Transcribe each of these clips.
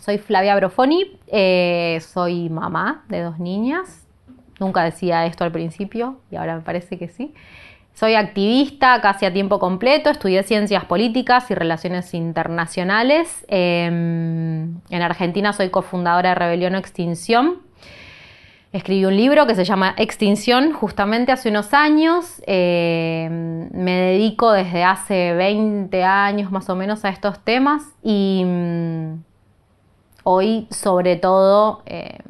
Soy Flavia Brofoni, soy mamá de 2 niñas. Nunca decía esto al principio y ahora me parece que sí. Soy activista casi a tiempo completo, estudié Ciencias Políticas y Relaciones Internacionales. En Argentina soy cofundadora de Rebelión o Extinción. Escribí un libro que se llama Extinción justamente hace unos años. Me dedico desde hace 20 años más o menos a estos temas y hoy sobre todo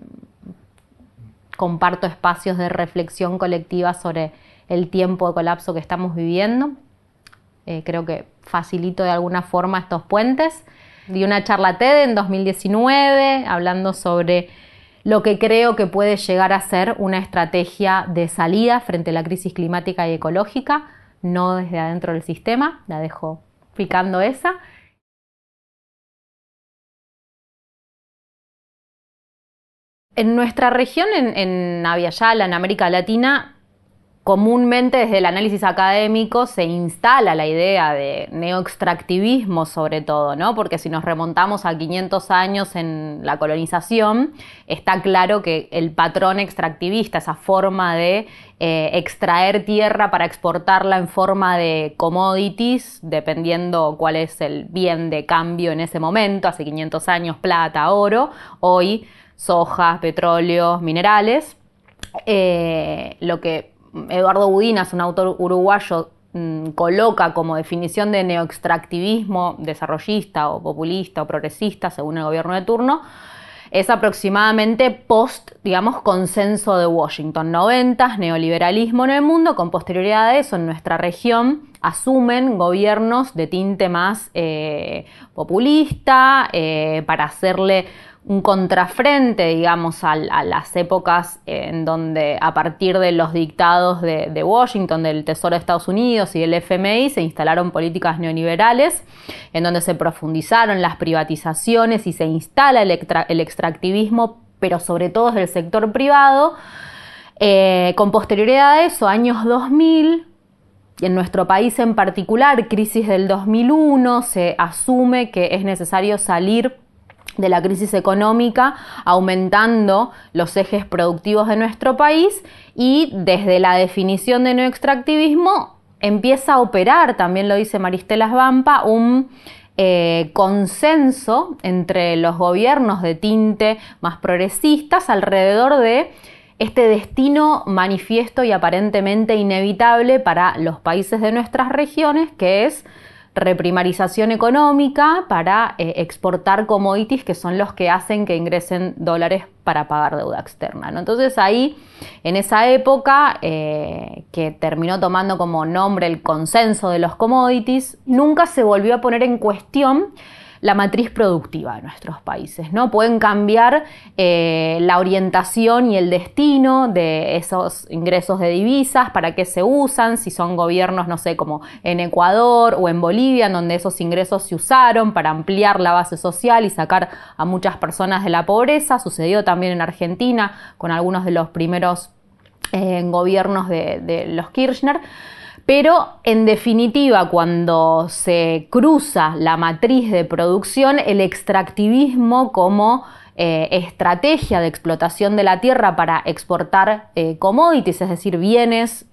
comparto espacios de reflexión colectiva sobre el tiempo de colapso que estamos viviendo. Creo que facilito de alguna forma estos puentes. Di una charla TED en 2019 hablando sobre lo que creo que puede llegar a ser una estrategia de salida frente a la crisis climática y ecológica, no desde adentro del sistema. La dejo picando esa. En nuestra región, en Abya-Yala, en América Latina, comúnmente desde el análisis académico se instala la idea de neoextractivismo sobre todo, ¿no? Porque si nos remontamos a 500 años en la colonización, está claro que el patrón extractivista, esa forma de extraer tierra para exportarla en forma de commodities, dependiendo cuál es el bien de cambio en ese momento, hace 500 años plata, oro, hoy soja, petróleo, minerales, lo que Eduardo Budinas, un autor uruguayo, coloca como definición de neoextractivismo desarrollista o populista o progresista, según el gobierno de turno, es aproximadamente post, digamos, consenso de Washington, 90, neoliberalismo en el mundo. Con posterioridad a eso, en nuestra región asumen gobiernos de tinte más populista para hacerle un contrafrente, digamos, a las épocas en donde a partir de los dictados de Washington, del Tesoro de Estados Unidos y del FMI se instalaron políticas neoliberales en donde se profundizaron las privatizaciones y se instala el extractivismo, pero sobre todo desde el sector privado. Con posterioridad a eso, años 2000, y en nuestro país en particular, crisis del 2001, se asume que es necesario salir de la crisis económica, aumentando los ejes productivos de nuestro país, y desde la definición de neoextractivismo empieza a operar, también lo dice Maristela Svampa, un consenso entre los gobiernos de tinte más progresistas alrededor de este destino manifiesto y aparentemente inevitable para los países de nuestras regiones, que es reprimarización económica para exportar commodities que son los que hacen que ingresen dólares para pagar deuda externa, ¿no? Entonces ahí, en esa época, que terminó tomando como nombre el consenso de los commodities, nunca se volvió a poner en cuestión la matriz productiva de nuestros países, ¿no? Pueden cambiar la orientación y el destino de esos ingresos de divisas, para qué se usan, si son gobiernos, no sé, como en Ecuador o en Bolivia, en donde esos ingresos se usaron para ampliar la base social y sacar a muchas personas de la pobreza. Sucedió también en Argentina con algunos de los primeros gobiernos de los Kirchner. Pero, en definitiva, cuando se cruza la matriz de producción, el extractivismo como estrategia de explotación de la tierra para exportar commodities, es decir, bienes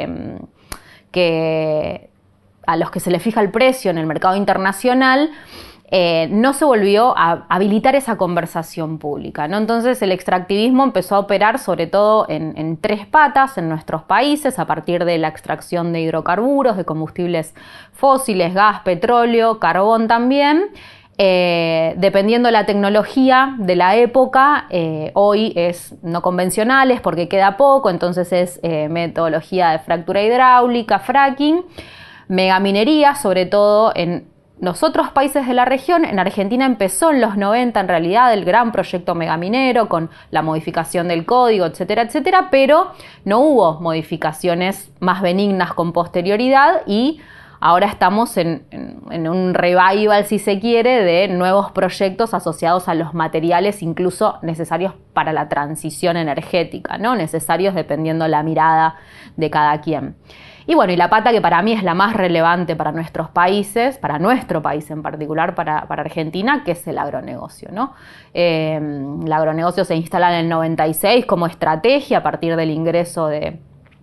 a los que se le fija el precio en el mercado internacional, no se volvió a habilitar esa conversación pública, ¿no? Entonces el extractivismo empezó a operar sobre todo en 3 patas en nuestros países, a partir de la extracción de hidrocarburos, de combustibles fósiles, gas, petróleo, carbón también. Dependiendo de la tecnología de la época, hoy es no convencionales porque queda poco, entonces es metodología de fractura hidráulica, fracking, megaminería, sobre todo en los otros países de la región. En Argentina empezó en los 90 en realidad el gran proyecto megaminero con la modificación del código, etcétera, etcétera, pero no hubo modificaciones más benignas con posterioridad, y ahora estamos en un revival, si se quiere, de nuevos proyectos asociados a los materiales incluso necesarios para la transición energética, ¿no? Necesarios dependiendo la mirada de cada quien. Y bueno, y la pata que para mí es la más relevante para nuestros países, para nuestro país en particular, para Argentina, que es el agronegocio, ¿no? El agronegocio se instala en el 96 como estrategia a partir del ingreso de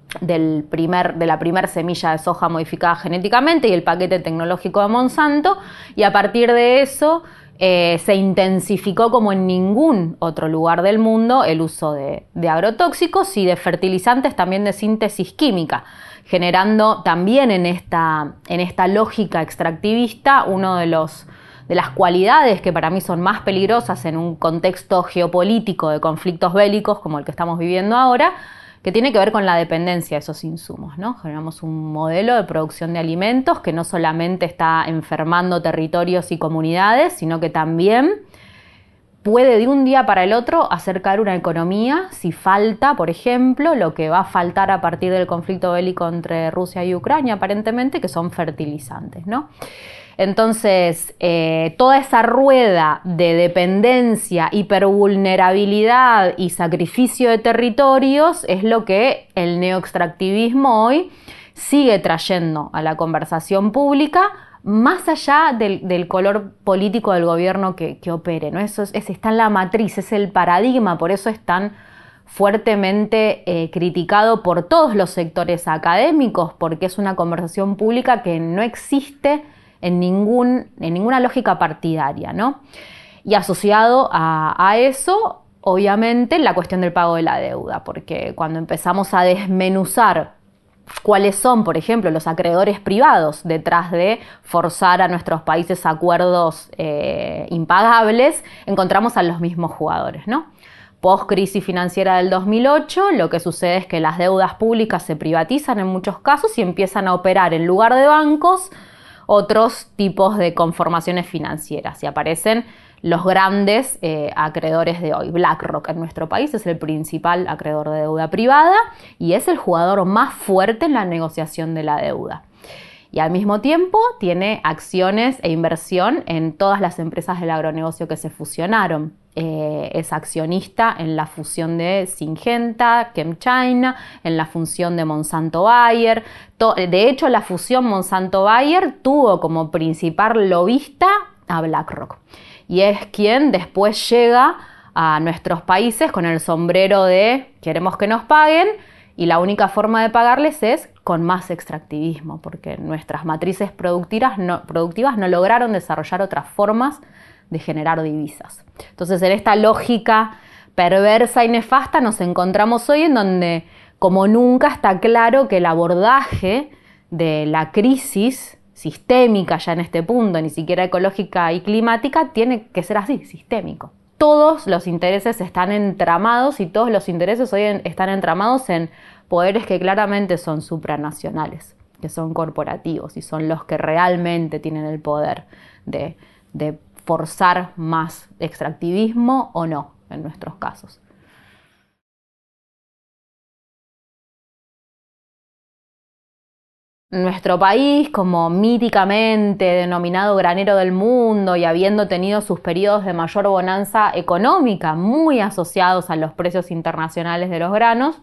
la primera semilla de soja modificada genéticamente y el paquete tecnológico de Monsanto, y a partir de eso se intensificó como en ningún otro lugar del mundo el uso de agrotóxicos y de fertilizantes también de síntesis química, generando también en esta lógica extractivista uno de las cualidades que para mí son más peligrosas en un contexto geopolítico de conflictos bélicos como el que estamos viviendo ahora, que tiene que ver con la dependencia de esos insumos, ¿no? Generamos un modelo de producción de alimentos que no solamente está enfermando territorios y comunidades, sino que también puede de un día para el otro hacer caer una economía si falta, por ejemplo, lo que va a faltar a partir del conflicto bélico entre Rusia y Ucrania, aparentemente, que son fertilizantes, ¿no? Entonces, toda esa rueda de dependencia, hipervulnerabilidad y sacrificio de territorios es lo que el neoextractivismo hoy sigue trayendo a la conversación pública, más allá del color político del gobierno que opere, ¿no? Eso está en la matriz, es el paradigma, por eso es tan fuertemente criticado por todos los sectores académicos, porque es una conversación pública que no existe en ninguna lógica partidaria, ¿no? Y asociado a eso, obviamente, la cuestión del pago de la deuda, porque cuando empezamos a desmenuzar cuáles son, por ejemplo, los acreedores privados detrás de forzar a nuestros países acuerdos impagables, encontramos a los mismos jugadores, ¿no? Post-crisis financiera del 2008, lo que sucede es que las deudas públicas se privatizan en muchos casos y empiezan a operar en lugar de bancos otros tipos de conformaciones financieras y aparecen los grandes acreedores de hoy. BlackRock en nuestro país es el principal acreedor de deuda privada y es el jugador más fuerte en la negociación de la deuda. Y al mismo tiempo tiene acciones e inversión en todas las empresas del agronegocio que se fusionaron. Es accionista en la fusión de Syngenta, ChemChina, en la fusión de Monsanto-Bayer. De hecho, la fusión Monsanto-Bayer tuvo como principal lobista a BlackRock. Y es quien después llega a nuestros países con el sombrero de queremos que nos paguen y la única forma de pagarles es con más extractivismo, porque nuestras matrices productivas no lograron desarrollar otras formas de generar divisas. Entonces, en esta lógica perversa y nefasta nos encontramos hoy en donde, como nunca, está claro que el abordaje de la crisis sistémica ya en este punto, ni siquiera ecológica y climática, tiene que ser así, sistémico. Todos los intereses están entramados y todos los intereses hoy están entramados en poderes que claramente son supranacionales, que son corporativos y son los que realmente tienen el poder de forzar más extractivismo o no, en nuestros casos. Nuestro país, como míticamente denominado granero del mundo y habiendo tenido sus periodos de mayor bonanza económica muy asociados a los precios internacionales de los granos,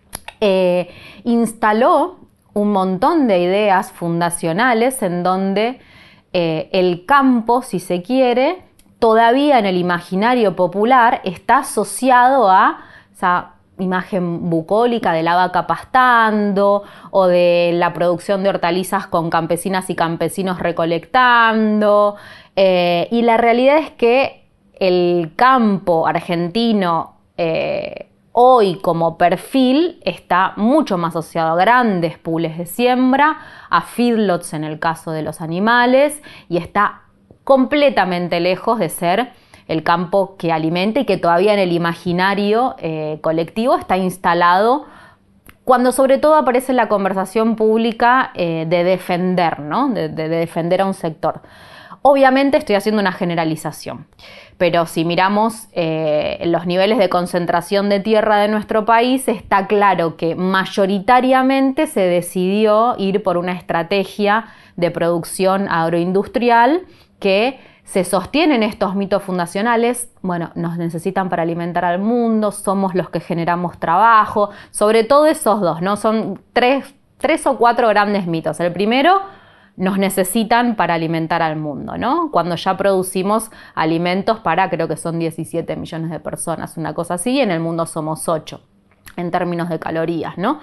instaló un montón de ideas fundacionales en donde el campo, si se quiere, todavía en el imaginario popular está asociado a esa imagen bucólica de la vaca pastando o de la producción de hortalizas con campesinas y campesinos recolectando. Y la realidad es que el campo argentino hoy como perfil está mucho más asociado a grandes pools de siembra, a feedlots en el caso de los animales, y está completamente lejos de ser el campo que alimenta y que todavía en el imaginario colectivo está instalado cuando sobre todo aparece la conversación pública de defender, ¿no? de defender a un sector. Obviamente estoy haciendo una generalización, pero si miramos los niveles de concentración de tierra de nuestro país, está claro que mayoritariamente se decidió ir por una estrategia de producción agroindustrial que se sostienen estos mitos fundacionales. Bueno, nos necesitan para alimentar al mundo, somos los que generamos trabajo, sobre todo esos dos, ¿no? Son tres o cuatro grandes mitos. El primero, nos necesitan para alimentar al mundo, ¿no? Cuando ya producimos alimentos para, creo que son 17 millones de personas, una cosa así, y en el mundo somos 8 en términos de calorías, ¿no?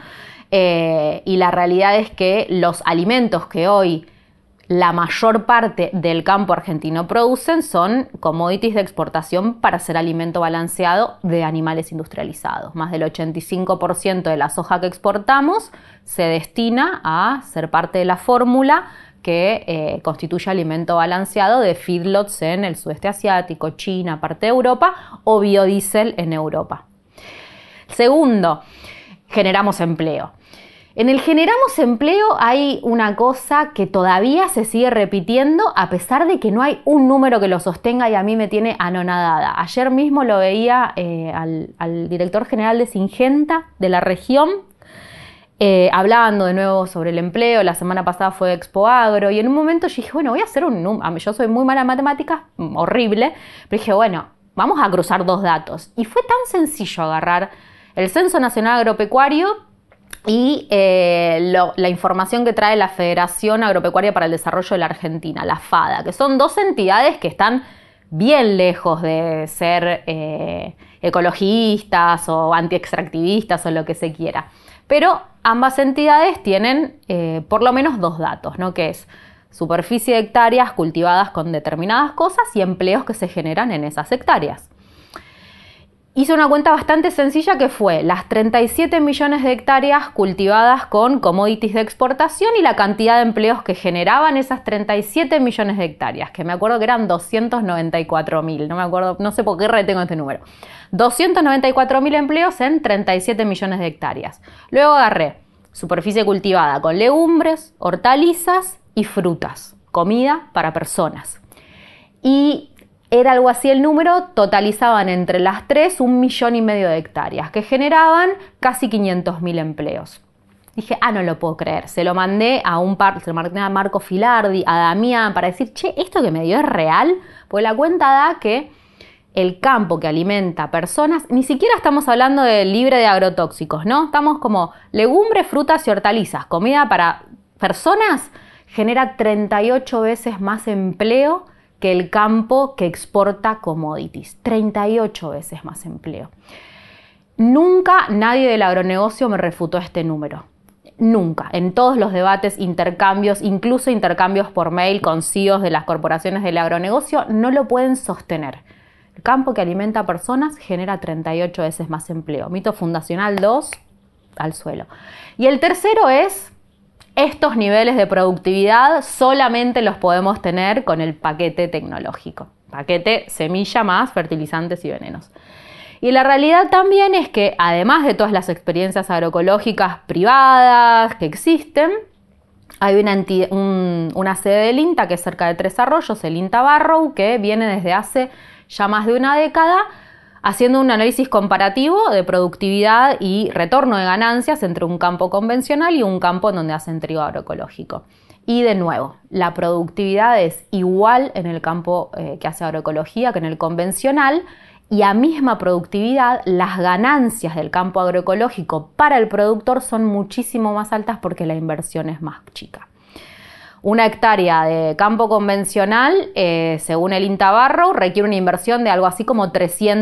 Y la realidad es que los alimentos que hoy la mayor parte del campo argentino producen son commodities de exportación para ser alimento balanceado de animales industrializados. Más del 85% de la soja que exportamos se destina a ser parte de la fórmula que constituye alimento balanceado de feedlots en el sudeste asiático, China, parte de Europa, o biodiesel en Europa. Segundo, generamos empleo. En el generamos empleo hay una cosa que todavía se sigue repitiendo a pesar de que no hay un número que lo sostenga y a mí me tiene anonadada. Ayer mismo lo veía al director general de Syngenta de la región, hablando de nuevo sobre el empleo. La semana pasada fue Expo Agro y en un momento yo dije, bueno, voy a hacer un número. Yo soy muy mala en matemáticas, horrible, pero dije, bueno, vamos a cruzar dos datos. Y fue tan sencillo agarrar el Censo Nacional Agropecuario y la información que trae la Federación Agropecuaria para el Desarrollo de la Argentina, la FADA, que son dos entidades que están bien lejos de ser ecologistas o antiextractivistas o lo que se quiera. Pero ambas entidades tienen por lo menos dos datos, ¿no? Que es superficie de hectáreas cultivadas con determinadas cosas y empleos que se generan en esas hectáreas. Hice una cuenta bastante sencilla que fue las 37 millones de hectáreas cultivadas con commodities de exportación y la cantidad de empleos que generaban esas 37 millones de hectáreas, que me acuerdo que eran 294.000, no me acuerdo, no sé por qué retengo este número. 294.000 empleos en 37 millones de hectáreas. Luego agarré superficie cultivada con legumbres, hortalizas y frutas, comida para personas. Y era algo así el número, totalizaban entre las tres 1,5 millones de hectáreas, que generaban casi 500.000 empleos. Dije, no lo puedo creer. Se lo mandé a Marco Filardi, a Damián, para decir, che, esto que me dio es real, pues la cuenta da que el campo que alimenta personas, ni siquiera estamos hablando de libre de agrotóxicos, ¿no? Estamos como legumbres, frutas y hortalizas, comida para personas, genera 38 veces más empleo que el campo que exporta commodities, 38 veces más empleo. Nunca nadie del agronegocio me refutó este número. Nunca. En todos los debates, intercambios, incluso intercambios por mail con CEOs de las corporaciones del agronegocio, no lo pueden sostener. El campo que alimenta a personas genera 38 veces más empleo. Mito fundacional 2, al suelo. Y el tercero es: estos niveles de productividad solamente los podemos tener con el paquete tecnológico. Paquete semilla más fertilizantes y venenos. Y la realidad también es que, además de todas las experiencias agroecológicas privadas que existen, hay una sede del INTA que es cerca de Tres Arroyos, el INTA Barrow, que viene desde hace ya más de una década haciendo un análisis comparativo de productividad y retorno de ganancias entre un campo convencional y un campo en donde hacen trigo agroecológico. Y de nuevo, la productividad es igual en el campo que hace agroecología que en el convencional, y a misma productividad las ganancias del campo agroecológico para el productor son muchísimo más altas porque la inversión es más chica. Una hectárea de campo convencional, según el INTA Barrow, requiere una inversión de algo así como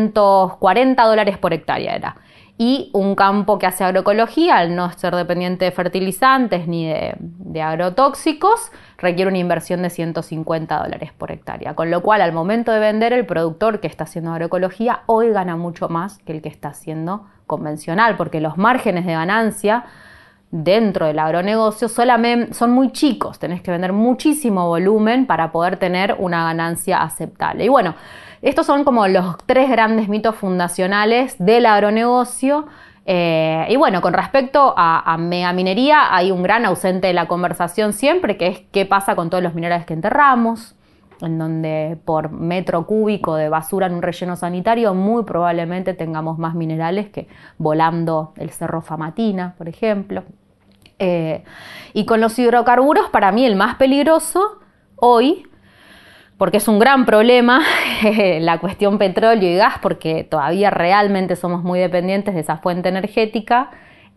$340 por hectárea era. Y un campo que hace agroecología, al no ser dependiente de fertilizantes ni de agrotóxicos, requiere una inversión de $150 por hectárea. Con lo cual, al momento de vender, el productor que está haciendo agroecología hoy gana mucho más que el que está haciendo convencional, porque los márgenes de ganancia dentro del agronegocio solamente son muy chicos, tenés que vender muchísimo volumen para poder tener una ganancia aceptable. Y bueno, estos son como los tres grandes mitos fundacionales del agronegocio. Y bueno, con respecto a megaminería, hay un gran ausente de la conversación siempre, que es qué pasa con todos los minerales que enterramos, en donde por metro cúbico de basura en un relleno sanitario muy probablemente tengamos más minerales que volando el Cerro Famatina, por ejemplo. Y con los hidrocarburos, para mí el más peligroso hoy, porque es un gran problema la cuestión petróleo y gas, porque todavía realmente somos muy dependientes de esa fuente energética,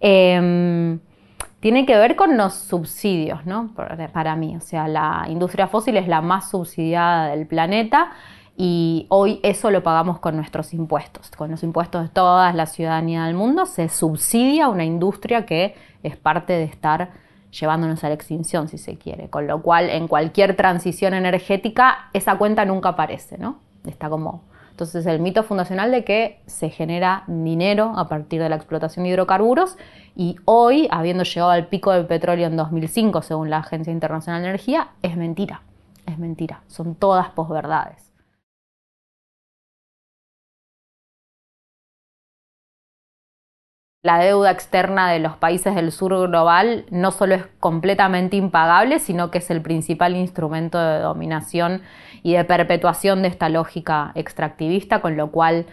tiene que ver con los subsidios, ¿no? Para mí, o sea, la industria fósil es la más subsidiada del planeta y hoy eso lo pagamos con nuestros impuestos. Con los impuestos de toda la ciudadanía del mundo se subsidia una industria que es parte de estar llevándonos a la extinción, si se quiere. Con lo cual, en cualquier transición energética, esa cuenta nunca aparece, ¿no? Está como... Entonces, el mito fundacional de que se genera dinero a partir de la explotación de hidrocarburos y hoy, habiendo llegado al pico del petróleo en 2005, según la Agencia Internacional de Energía, es mentira. Es mentira. Son todas posverdades. La deuda externa de los países del sur global no solo es completamente impagable, sino que es el principal instrumento de dominación y de perpetuación de esta lógica extractivista, con lo cual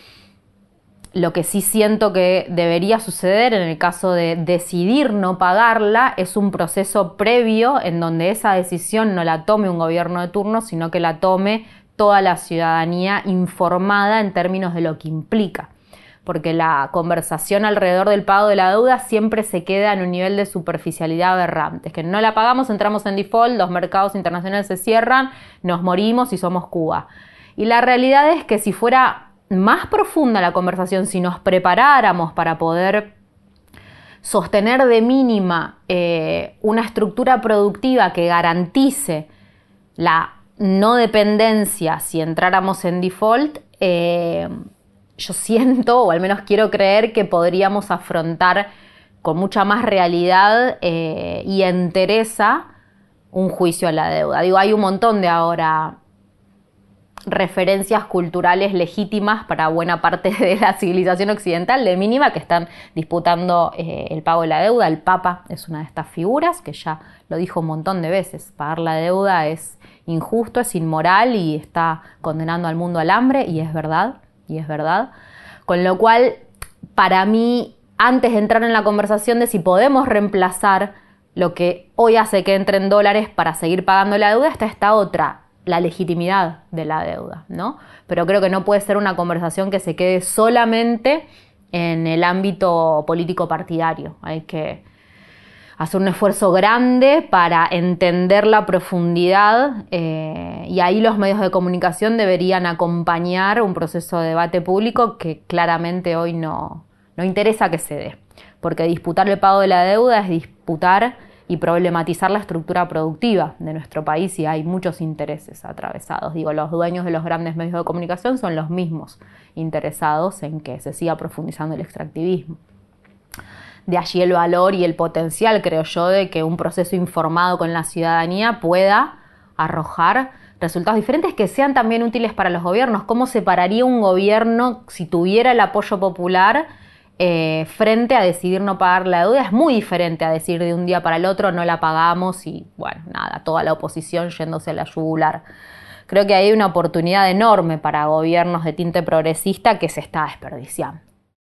lo que sí siento que debería suceder en el caso de decidir no pagarla es un proceso previo en donde esa decisión no la tome un gobierno de turno, sino que la tome toda la ciudadanía informada en términos de lo que implica. Porque la conversación alrededor del pago de la deuda siempre se queda en un nivel de superficialidad aberrante. Es que no la pagamos, entramos en default, los mercados internacionales se cierran, nos morimos y somos Cuba. Y la realidad es que si fuera más profunda la conversación, si nos preparáramos para poder sostener de mínima una estructura productiva que garantice la no dependencia si entráramos en default, yo siento, o al menos quiero creer, que podríamos afrontar con mucha más realidad y entereza un juicio a la deuda. Digo, hay un montón de ahora referencias culturales legítimas para buena parte de la civilización occidental, de mínima, que están disputando el pago de la deuda. El Papa es una de estas figuras que ya lo dijo un montón de veces. Pagar la deuda es injusto, es inmoral y está condenando al mundo al hambre, y es verdad. Con lo cual, para mí, antes de entrar en la conversación de si podemos reemplazar lo que hoy hace que entre en dólares para seguir pagando la deuda, está esta otra, la legitimidad de la deuda, ¿no? Pero creo que no puede ser una conversación que se quede solamente en el ámbito político partidario. Hay que hacer un esfuerzo grande para entender la profundidad y ahí los medios de comunicación deberían acompañar un proceso de debate público que claramente hoy no interesa que se dé, porque disputar el pago de la deuda es disputar y problematizar la estructura productiva de nuestro país y hay muchos intereses atravesados. Digo, los dueños de los grandes medios de comunicación son los mismos interesados en que se siga profundizando el extractivismo. De allí el valor y el potencial, creo yo, de que un proceso informado con la ciudadanía pueda arrojar resultados diferentes que sean también útiles para los gobiernos. ¿Cómo se pararía un gobierno si tuviera el apoyo popular frente a decidir no pagar la deuda? Es muy diferente a decir de un día para el otro no la pagamos y, bueno, nada, toda la oposición yéndose a la yugular. Creo que hay una oportunidad enorme para gobiernos de tinte progresista que se está desperdiciando.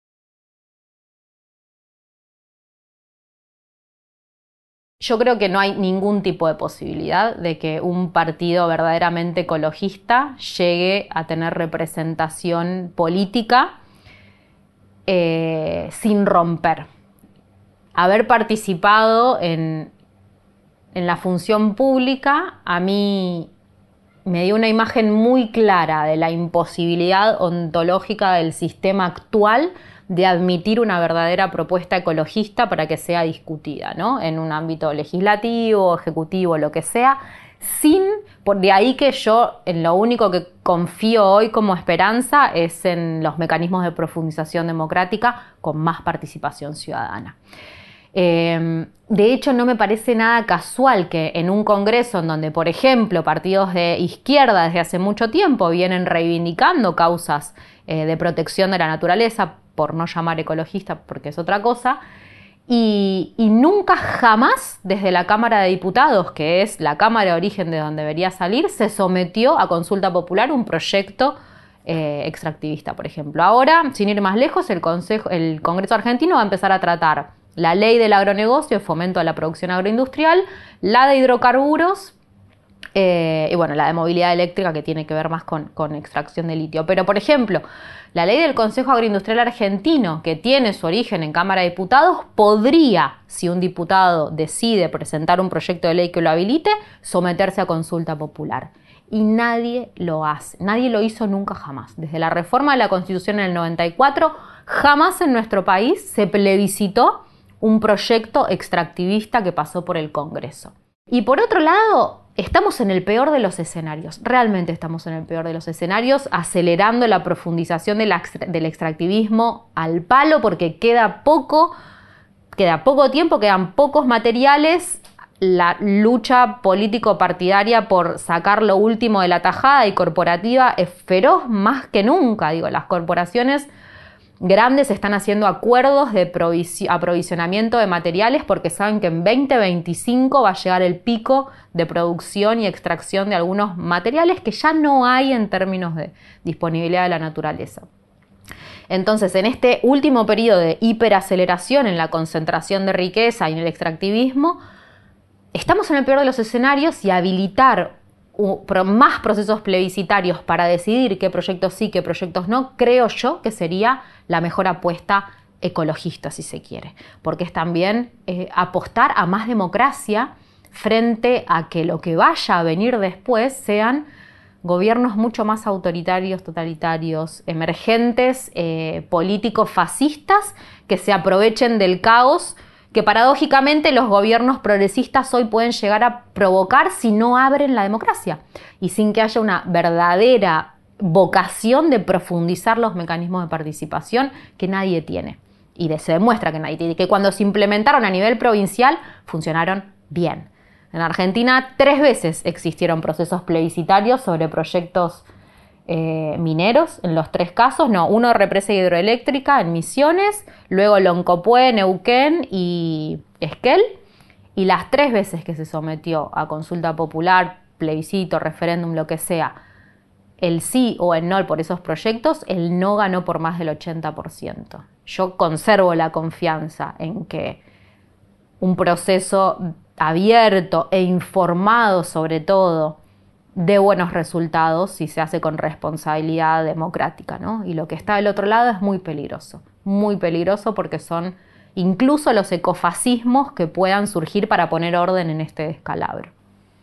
Yo creo que no hay ningún tipo de posibilidad de que un partido verdaderamente ecologista llegue a tener representación política sin romper. Haber participado en la función pública a mí me dio una imagen muy clara de la imposibilidad ontológica del sistema actual de admitir una verdadera propuesta ecologista para que sea discutida, ¿no? En un ámbito legislativo, ejecutivo, lo que sea, de ahí que yo en lo único que confío hoy como esperanza es en los mecanismos de profundización democrática con más participación ciudadana. De hecho, no me parece nada casual que en un congreso en donde, por ejemplo, partidos de izquierda desde hace mucho tiempo vienen reivindicando causas de protección de la naturaleza, por no llamar ecologista porque es otra cosa, y nunca jamás desde la Cámara de Diputados, que es la Cámara de origen de donde debería salir, se sometió a consulta popular un proyecto extractivista, por ejemplo. Ahora, sin ir más lejos, el Congreso argentino va a empezar a tratar la ley del agronegocio, de fomento a la producción agroindustrial, la de hidrocarburos, y bueno, la de movilidad eléctrica, que tiene que ver más con extracción de litio. Pero, por ejemplo, la ley del Consejo Agroindustrial Argentino, que tiene su origen en Cámara de Diputados, podría, si un diputado decide presentar un proyecto de ley que lo habilite, someterse a consulta popular. Y nadie lo hace, nadie lo hizo nunca jamás. Desde la reforma de la Constitución en el 94, jamás en nuestro país se plebiscitó un proyecto extractivista que pasó por el Congreso. Y por otro lado, estamos en el peor de los escenarios, realmente estamos en el peor de los escenarios, acelerando la profundización del extractivismo al palo, porque queda poco tiempo, quedan pocos materiales. La lucha político-partidaria por sacar lo último de la tajada y corporativa es feroz más que nunca. Las corporaciones grandes están haciendo acuerdos de aprovisionamiento de materiales porque saben que en 2025 va a llegar el pico de producción y extracción de algunos materiales que ya no hay en términos de disponibilidad de la naturaleza. Entonces, en este último periodo de hiperaceleración en la concentración de riqueza y en el extractivismo, estamos en el peor de los escenarios, y habilitar más procesos plebiscitarios para decidir qué proyectos sí, qué proyectos no, creo yo que sería la mejor apuesta ecologista, si se quiere, porque es también apostar a más democracia frente a que lo que vaya a venir después sean gobiernos mucho más autoritarios, totalitarios, emergentes, políticos fascistas, que se aprovechen del caos que paradójicamente los gobiernos progresistas hoy pueden llegar a provocar si no abren la democracia y sin que haya una verdadera vocación de profundizar los mecanismos de participación que nadie tiene. Y se demuestra que nadie tiene, que cuando se implementaron a nivel provincial funcionaron bien. En Argentina 3 veces existieron procesos plebiscitarios sobre proyectos mineros, en los 3 casos, uno de represa hidroeléctrica en Misiones, luego Loncopué, Neuquén y Esquel, y las 3 veces que se sometió a consulta popular, plebiscito, referéndum, lo que sea, el sí o el no por esos proyectos, el no ganó por más del 80%. Yo conservo la confianza en que un proceso abierto e informado, sobre todo, de buenos resultados si se hace con responsabilidad democrática, ¿no? Y lo que está del otro lado es muy peligroso porque son incluso los ecofascismos que puedan surgir para poner orden en este descalabro.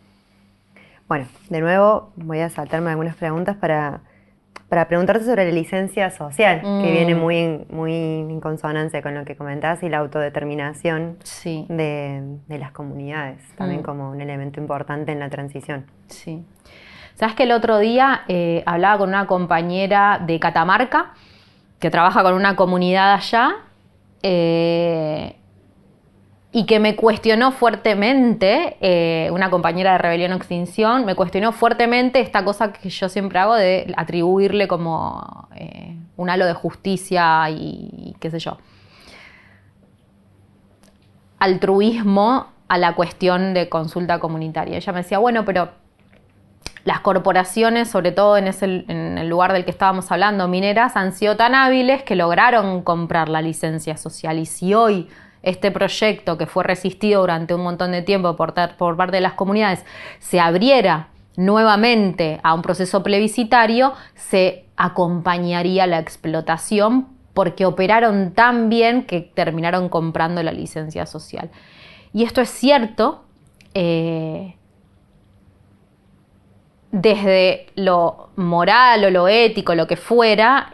Bueno, de nuevo voy a saltarme algunas preguntas para preguntarte sobre la licencia social, que viene muy en consonancia con lo que comentás, y la autodeterminación de las comunidades, también como un elemento importante en la transición. Sí. ¿Sabes que el otro día hablaba con una compañera de Catamarca que trabaja con una comunidad allá y que me cuestionó fuertemente, una compañera de Rebelión o Extinción, me cuestionó fuertemente esta cosa que yo siempre hago de atribuirle como un halo de justicia y qué sé yo, altruismo a la cuestión de consulta comunitaria. Ella me decía, bueno, pero las corporaciones, sobre todo en el lugar del que estábamos hablando, mineras, han sido tan hábiles que lograron comprar la licencia social. Y si hoy este proyecto, que fue resistido durante un montón de tiempo por parte de las comunidades, se abriera nuevamente a un proceso plebiscitario, se acompañaría la explotación porque operaron tan bien que terminaron comprando la licencia social. Y esto es cierto, desde lo moral o lo ético, lo que fuera,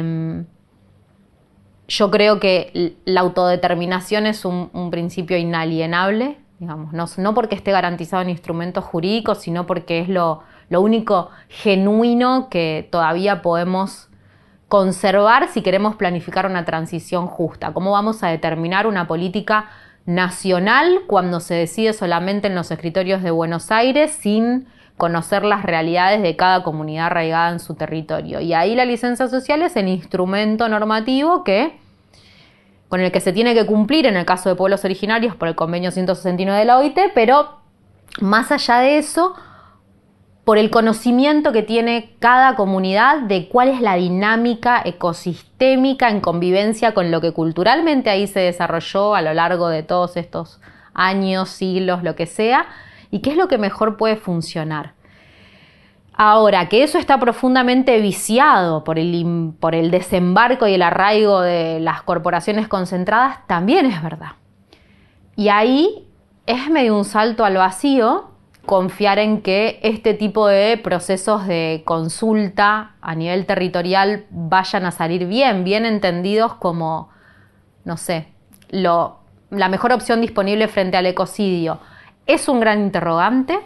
yo creo que la autodeterminación es un principio inalienable, digamos, no porque esté garantizado en instrumentos jurídicos, sino porque es lo único genuino que todavía podemos conservar si queremos planificar una transición justa. ¿Cómo vamos a determinar una política nacional cuando se decide solamente en los escritorios de Buenos Aires sin conocer las realidades de cada comunidad arraigada en su territorio? Y ahí la licencia social es el instrumento normativo que con el que se tiene que cumplir en el caso de pueblos originarios por el convenio 169 de la OIT, pero más allá de eso, por el conocimiento que tiene cada comunidad de cuál es la dinámica ecosistémica en convivencia con lo que culturalmente ahí se desarrolló a lo largo de todos estos años, siglos, lo que sea, y qué es lo que mejor puede funcionar. Ahora, que eso está profundamente viciado por el desembarco y el arraigo de las corporaciones concentradas, también es verdad. Y ahí es medio un salto al vacío confiar en que este tipo de procesos de consulta a nivel territorial vayan a salir bien entendidos como, no sé, la mejor opción disponible frente al ecocidio. Es un gran interrogante.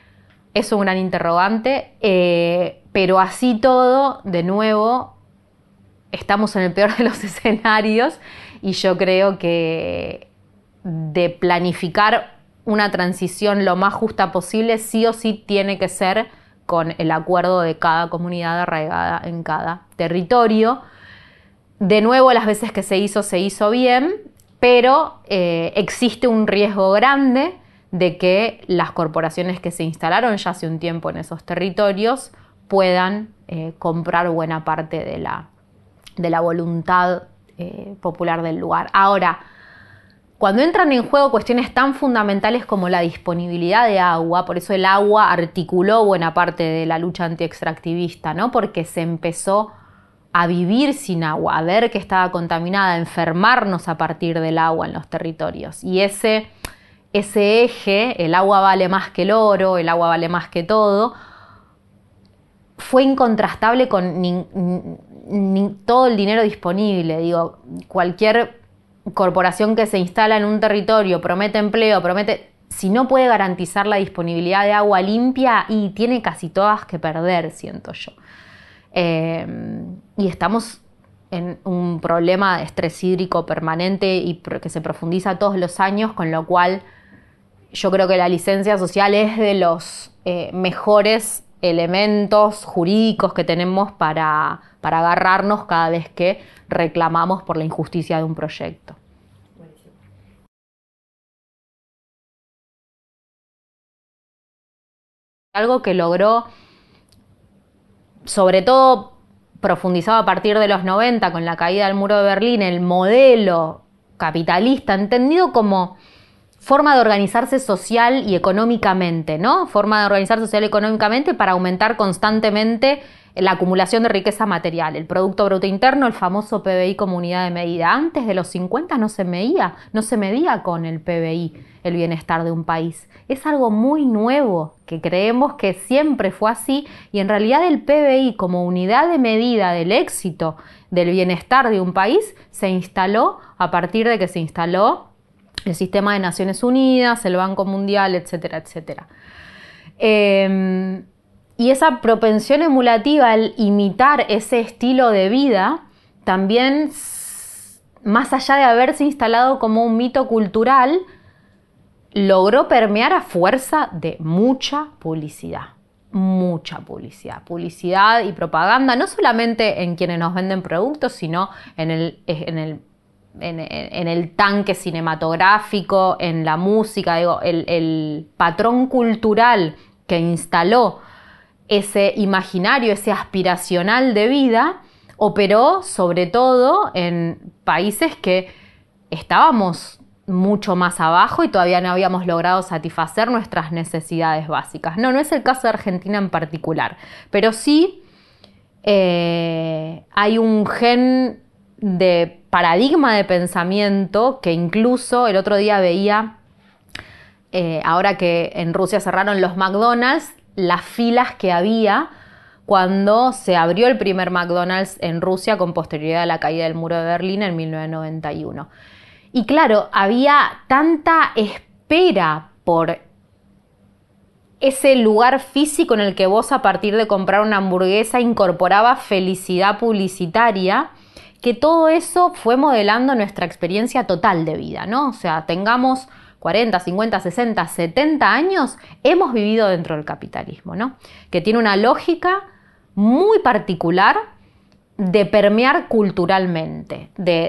Pero así todo, de nuevo, estamos en el peor de los escenarios y yo creo que de planificar una transición lo más justa posible, sí o sí tiene que ser con el acuerdo de cada comunidad arraigada en cada territorio. De nuevo, las veces que se hizo bien, pero existe un riesgo grande de que las corporaciones que se instalaron ya hace un tiempo en esos territorios puedan comprar buena parte de la voluntad popular del lugar. Ahora, cuando entran en juego cuestiones tan fundamentales como la disponibilidad de agua, por eso el agua articuló buena parte de la lucha antiextractivista, ¿no? Porque se empezó a vivir sin agua, a ver que estaba contaminada, a enfermarnos a partir del agua en los territorios. Y ese eje, el agua vale más que el oro, el agua vale más que todo, fue incontrastable con todo el dinero disponible. Digo, cualquier corporación que se instala en un territorio promete empleo, si no puede garantizar la disponibilidad de agua limpia, y tiene casi todas que perder, siento yo. Y estamos en un problema de estrés hídrico permanente y que se profundiza todos los años, con lo cual yo creo que la licencia social es de los mejores elementos jurídicos que tenemos para agarrarnos cada vez que reclamamos por la injusticia de un proyecto. Algo que logró, sobre todo profundizado a partir de los 90 con la caída del muro de Berlín, el modelo capitalista, entendido como forma de organizarse social y económicamente, ¿no? Forma de organizarse social y económicamente para aumentar constantemente la acumulación de riqueza material. El Producto Bruto Interno, el famoso PBI como unidad de medida. Antes de los 50 no se medía con el PBI el bienestar de un país. Es algo muy nuevo, que creemos que siempre fue así, y en realidad el PBI como unidad de medida del éxito del bienestar de un país se instaló a partir de que se instaló el sistema de Naciones Unidas, el Banco Mundial, etcétera, etcétera. Y esa propensión emulativa al imitar ese estilo de vida también, más allá de haberse instalado como un mito cultural, logró permear a fuerza de mucha publicidad. Publicidad y propaganda, no solamente en quienes nos venden productos, sino en el tanque cinematográfico, en la música. Digo, el patrón cultural que instaló ese imaginario, ese aspiracional de vida, operó sobre todo en países que estábamos mucho más abajo y todavía no habíamos logrado satisfacer nuestras necesidades básicas. No es el caso de Argentina en particular, pero sí hay un gen de paradigma de pensamiento que incluso el otro día veía, ahora que en Rusia cerraron los McDonald's, las filas que había cuando se abrió el primer McDonald's en Rusia con posterioridad a la caída del muro de Berlín en 1991. Y claro, había tanta espera por ese lugar físico en el que vos, a partir de comprar una hamburguesa, incorporabas felicidad publicitaria, que todo eso fue modelando nuestra experiencia total de vida, ¿no? O sea, tengamos 40, 50, 60, 70 años, hemos vivido dentro del capitalismo, ¿no? Que tiene una lógica muy particular de permear culturalmente, de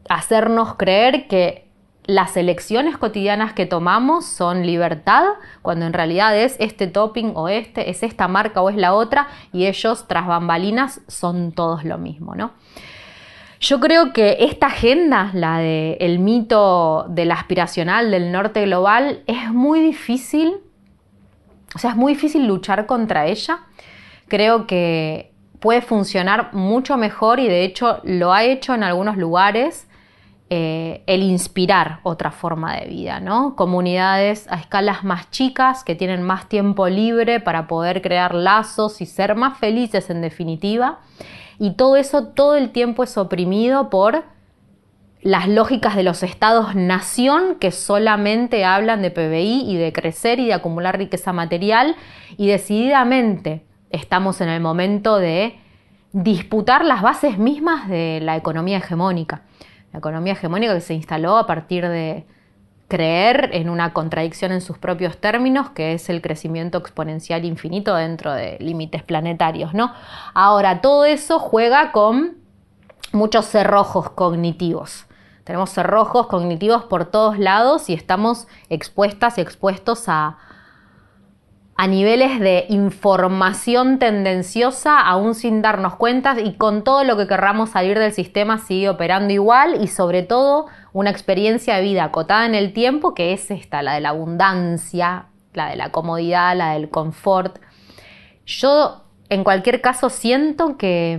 hacernos creer que las elecciones cotidianas que tomamos son libertad, cuando en realidad es este topping o es esta marca o es la otra, y ellos tras bambalinas son todos lo mismo, ¿no? Yo creo que esta agenda, la del mito del aspiracional del norte global, es muy difícil, o sea, es muy difícil luchar contra ella. Creo que puede funcionar mucho mejor, y de hecho lo ha hecho en algunos lugares, el inspirar otra forma de vida, ¿no? Comunidades a escalas más chicas que tienen más tiempo libre para poder crear lazos y ser más felices en definitiva. Y todo eso todo el tiempo es oprimido por las lógicas de los estados-nación que solamente hablan de PBI y de crecer y de acumular riqueza material, y decididamente estamos en el momento de disputar las bases mismas de la economía hegemónica. La economía hegemónica que se instaló a partir de creer en una contradicción en sus propios términos, que es el crecimiento exponencial infinito dentro de límites planetarios, ¿no? Ahora, todo eso juega con muchos cerrojos cognitivos. Tenemos cerrojos cognitivos por todos lados y estamos expuestas y expuestos a niveles de información tendenciosa aún sin darnos cuenta, y con todo lo que querramos salir del sistema sigue operando igual, y sobre todo una experiencia de vida acotada en el tiempo, que es esta, la de la abundancia, la de la comodidad, la del confort. Yo en cualquier caso siento que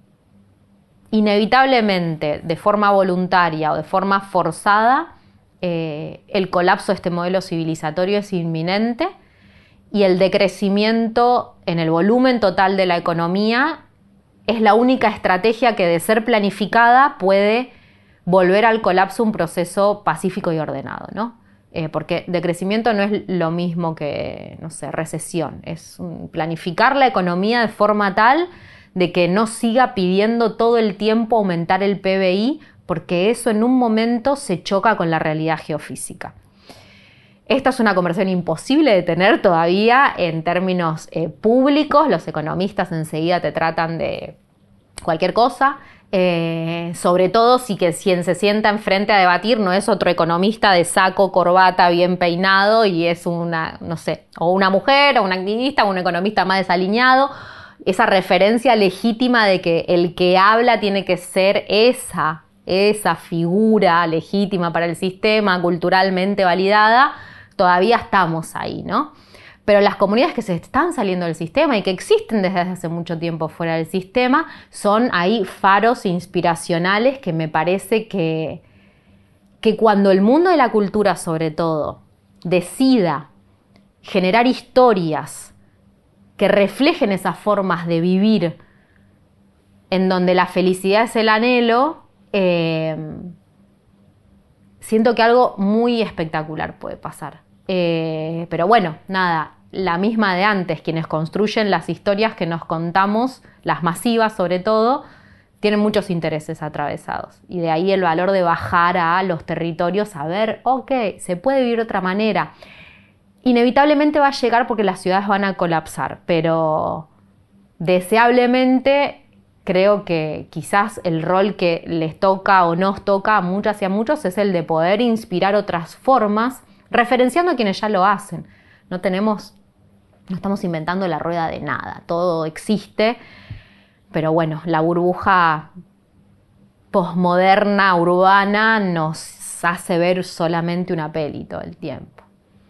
inevitablemente, de forma voluntaria o de forma forzada, el colapso de este modelo civilizatorio es inminente, y el decrecimiento en el volumen total de la economía es la única estrategia que, de ser planificada, puede volver al colapso un proceso pacífico y ordenado, ¿no? Porque decrecimiento no es lo mismo que, no sé, recesión. Es planificar la economía de forma tal de que no siga pidiendo todo el tiempo aumentar el PBI, porque eso en un momento se choca con la realidad geofísica. Esta es una conversación imposible de tener todavía en términos públicos. Los economistas enseguida te tratan de cualquier cosa, sobre todo si quien se sienta enfrente a debatir no es otro economista de saco, corbata, bien peinado, y es una, no sé, o una mujer, o un activista, o un economista más desaliñado. Esa referencia legítima de que el que habla tiene que ser esa figura legítima para el sistema, culturalmente validada, todavía estamos ahí, ¿no? Pero las comunidades que se están saliendo del sistema y que existen desde hace mucho tiempo fuera del sistema, son ahí faros inspiracionales que me parece que cuando el mundo de la cultura, sobre todo, decida generar historias que reflejen esas formas de vivir en donde la felicidad es el anhelo, siento que algo muy espectacular puede pasar. Pero bueno, nada, la misma de antes, quienes construyen las historias que nos contamos, las masivas sobre todo, tienen muchos intereses atravesados. Y de ahí el valor de bajar a los territorios a ver, ok, se puede vivir de otra manera. Inevitablemente va a llegar porque las ciudades van a colapsar, pero deseablemente creo que quizás el rol que les toca o nos toca a muchas y a muchos es el de poder inspirar otras formas, referenciando a quienes ya lo hacen. No estamos inventando la rueda de nada, todo existe, pero bueno, la burbuja posmoderna, urbana, nos hace ver solamente una peli todo el tiempo.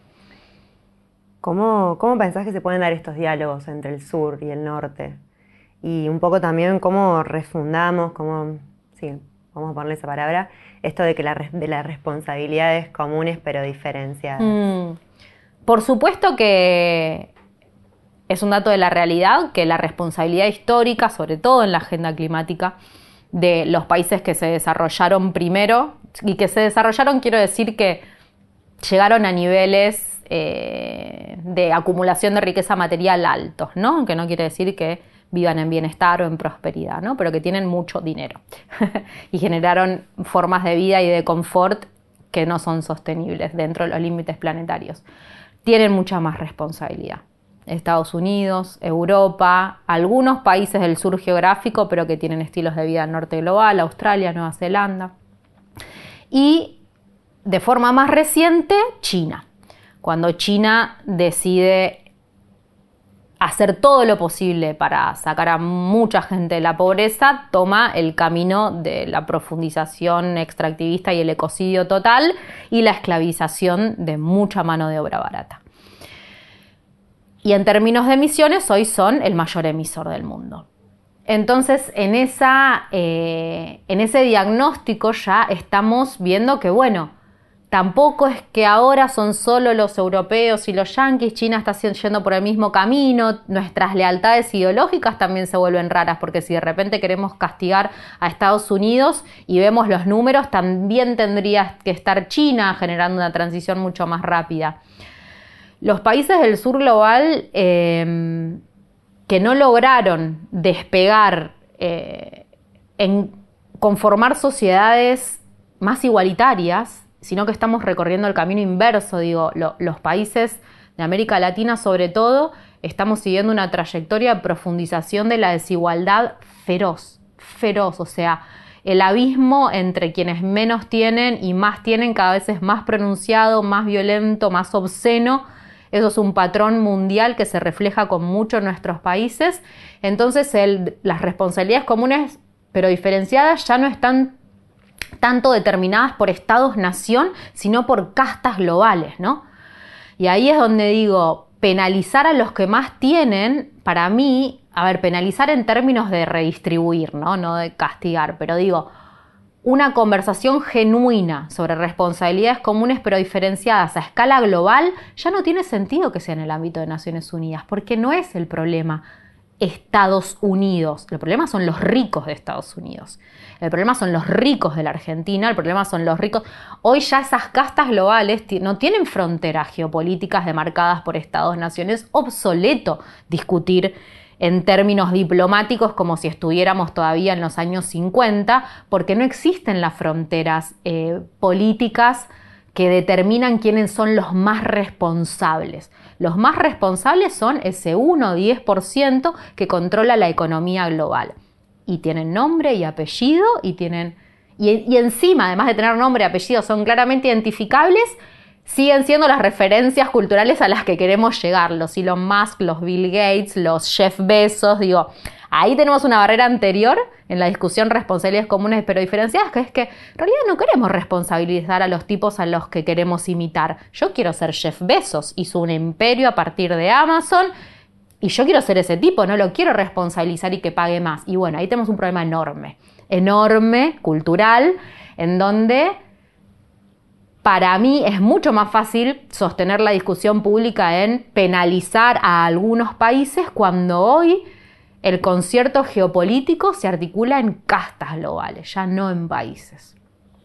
¿Cómo pensás que se pueden dar estos diálogos entre el sur y el norte? Y un poco también cómo refundamos, sí, vamos a ponerle esa palabra, esto de que de las responsabilidades comunes pero diferenciadas. Por supuesto que es un dato de la realidad que la responsabilidad histórica, sobre todo en la agenda climática, de los países que se desarrollaron primero, y que se desarrollaron, quiero decir que llegaron a niveles de acumulación de riqueza material altos, ¿no? Que no quiere decir que vivan en bienestar o en prosperidad, ¿no? Pero que tienen mucho dinero y generaron formas de vida y de confort que no son sostenibles dentro de los límites planetarios. Tienen mucha más responsabilidad. Estados Unidos, Europa, algunos países del sur geográfico, pero que tienen estilos de vida al norte global, Australia, Nueva Zelanda. y de forma más reciente, China. Cuando China decide hacer todo lo posible para sacar a mucha gente de la pobreza, toma el camino de la profundización extractivista y el ecocidio total y la esclavización de mucha mano de obra barata. Y en términos de emisiones, hoy son el mayor emisor del mundo. Entonces, en ese diagnóstico ya estamos viendo que, bueno, tampoco es que ahora son solo los europeos y los yanquis, China está yendo por el mismo camino, nuestras lealtades ideológicas también se vuelven raras, porque si de repente queremos castigar a Estados Unidos y vemos los números, también tendría que estar China generando una transición mucho más rápida. Los países del sur global que no lograron despegar en conformar sociedades más igualitarias, sino que estamos recorriendo el camino inverso, los países de América Latina sobre todo, estamos siguiendo una trayectoria de profundización de la desigualdad feroz, o sea, el abismo entre quienes menos tienen y más tienen cada vez es más pronunciado, más violento, más obsceno. Eso es un patrón mundial que se refleja con mucho en nuestros países. Entonces, las responsabilidades comunes, pero diferenciadas, ya no están tanto determinadas por estados-nación, sino por castas globales, ¿no? Y ahí es donde digo, penalizar a los que más tienen, para mí, penalizar en términos de redistribuir, no de castigar, pero digo, una conversación genuina sobre responsabilidades comunes pero diferenciadas a escala global ya no tiene sentido que sea en el ámbito de Naciones Unidas, porque no es el problema Estados Unidos, el problema son los ricos de Estados Unidos, el problema son los ricos de la Argentina, el problema son los ricos. Hoy ya esas castas globales no tienen fronteras geopolíticas demarcadas por estados-naciones, es obsoleto discutir en términos diplomáticos como si estuviéramos todavía en los años 50, porque no existen las fronteras políticas que determinan quiénes son los más responsables. Los más responsables son ese 1 o 10% que controla la economía global. Y tienen nombre y apellido, y encima, además de tener nombre y apellido, son claramente identificables, siguen siendo las referencias culturales a las que queremos llegar. Los Elon Musk, los Bill Gates, los Jeff Bezos, ahí tenemos una barrera anterior en la discusión responsabilidades comunes pero diferenciadas, que es que en realidad no queremos responsabilizar a los tipos a los que queremos imitar. Yo quiero ser Jeff Bezos, hizo un imperio a partir de Amazon y yo quiero ser ese tipo, no lo quiero responsabilizar y que pague más. Y bueno, ahí tenemos un problema enorme, cultural, en donde para mí es mucho más fácil sostener la discusión pública en penalizar a algunos países cuando hoy el concierto geopolítico se articula en castas globales, ya no en países.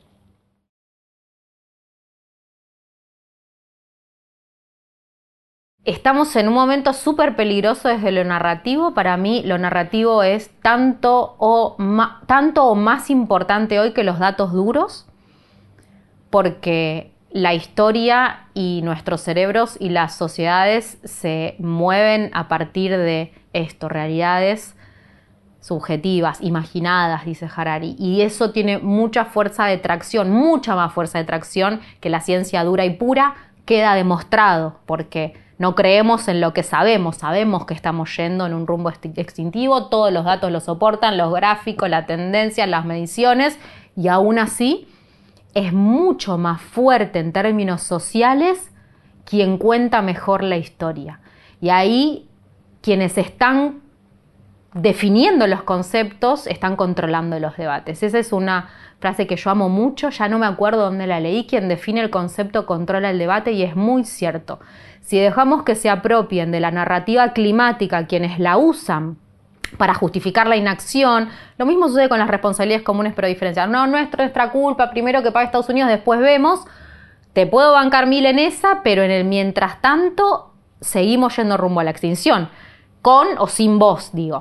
Estamos en un momento súper peligroso desde lo narrativo. Para mí lo narrativo es tanto o más importante hoy que los datos duros, porque la historia y nuestros cerebros y las sociedades se mueven a partir de esto, realidades subjetivas, imaginadas, dice Harari, y eso tiene mucha fuerza de tracción, mucha más fuerza de tracción que la ciencia dura y pura. Queda demostrado, porque no creemos en lo que sabemos que estamos yendo en un rumbo extintivo, todos los datos lo soportan, los gráficos, la tendencia, las mediciones, y aún así es mucho más fuerte en términos sociales quien cuenta mejor la historia. Y ahí quienes están definiendo los conceptos están controlando los debates. Esa es una frase que yo amo mucho, ya no me acuerdo dónde la leí. Quien define el concepto controla el debate, y es muy cierto. Si dejamos que se apropien de la narrativa climática quienes la usan para justificar la inacción, lo mismo sucede con las responsabilidades comunes pero diferenciadas. No es nuestra culpa, primero que pague Estados Unidos, después vemos. Te puedo bancar 1000 en esa, pero en el mientras tanto seguimos yendo rumbo a la extinción, con o sin vos, digo.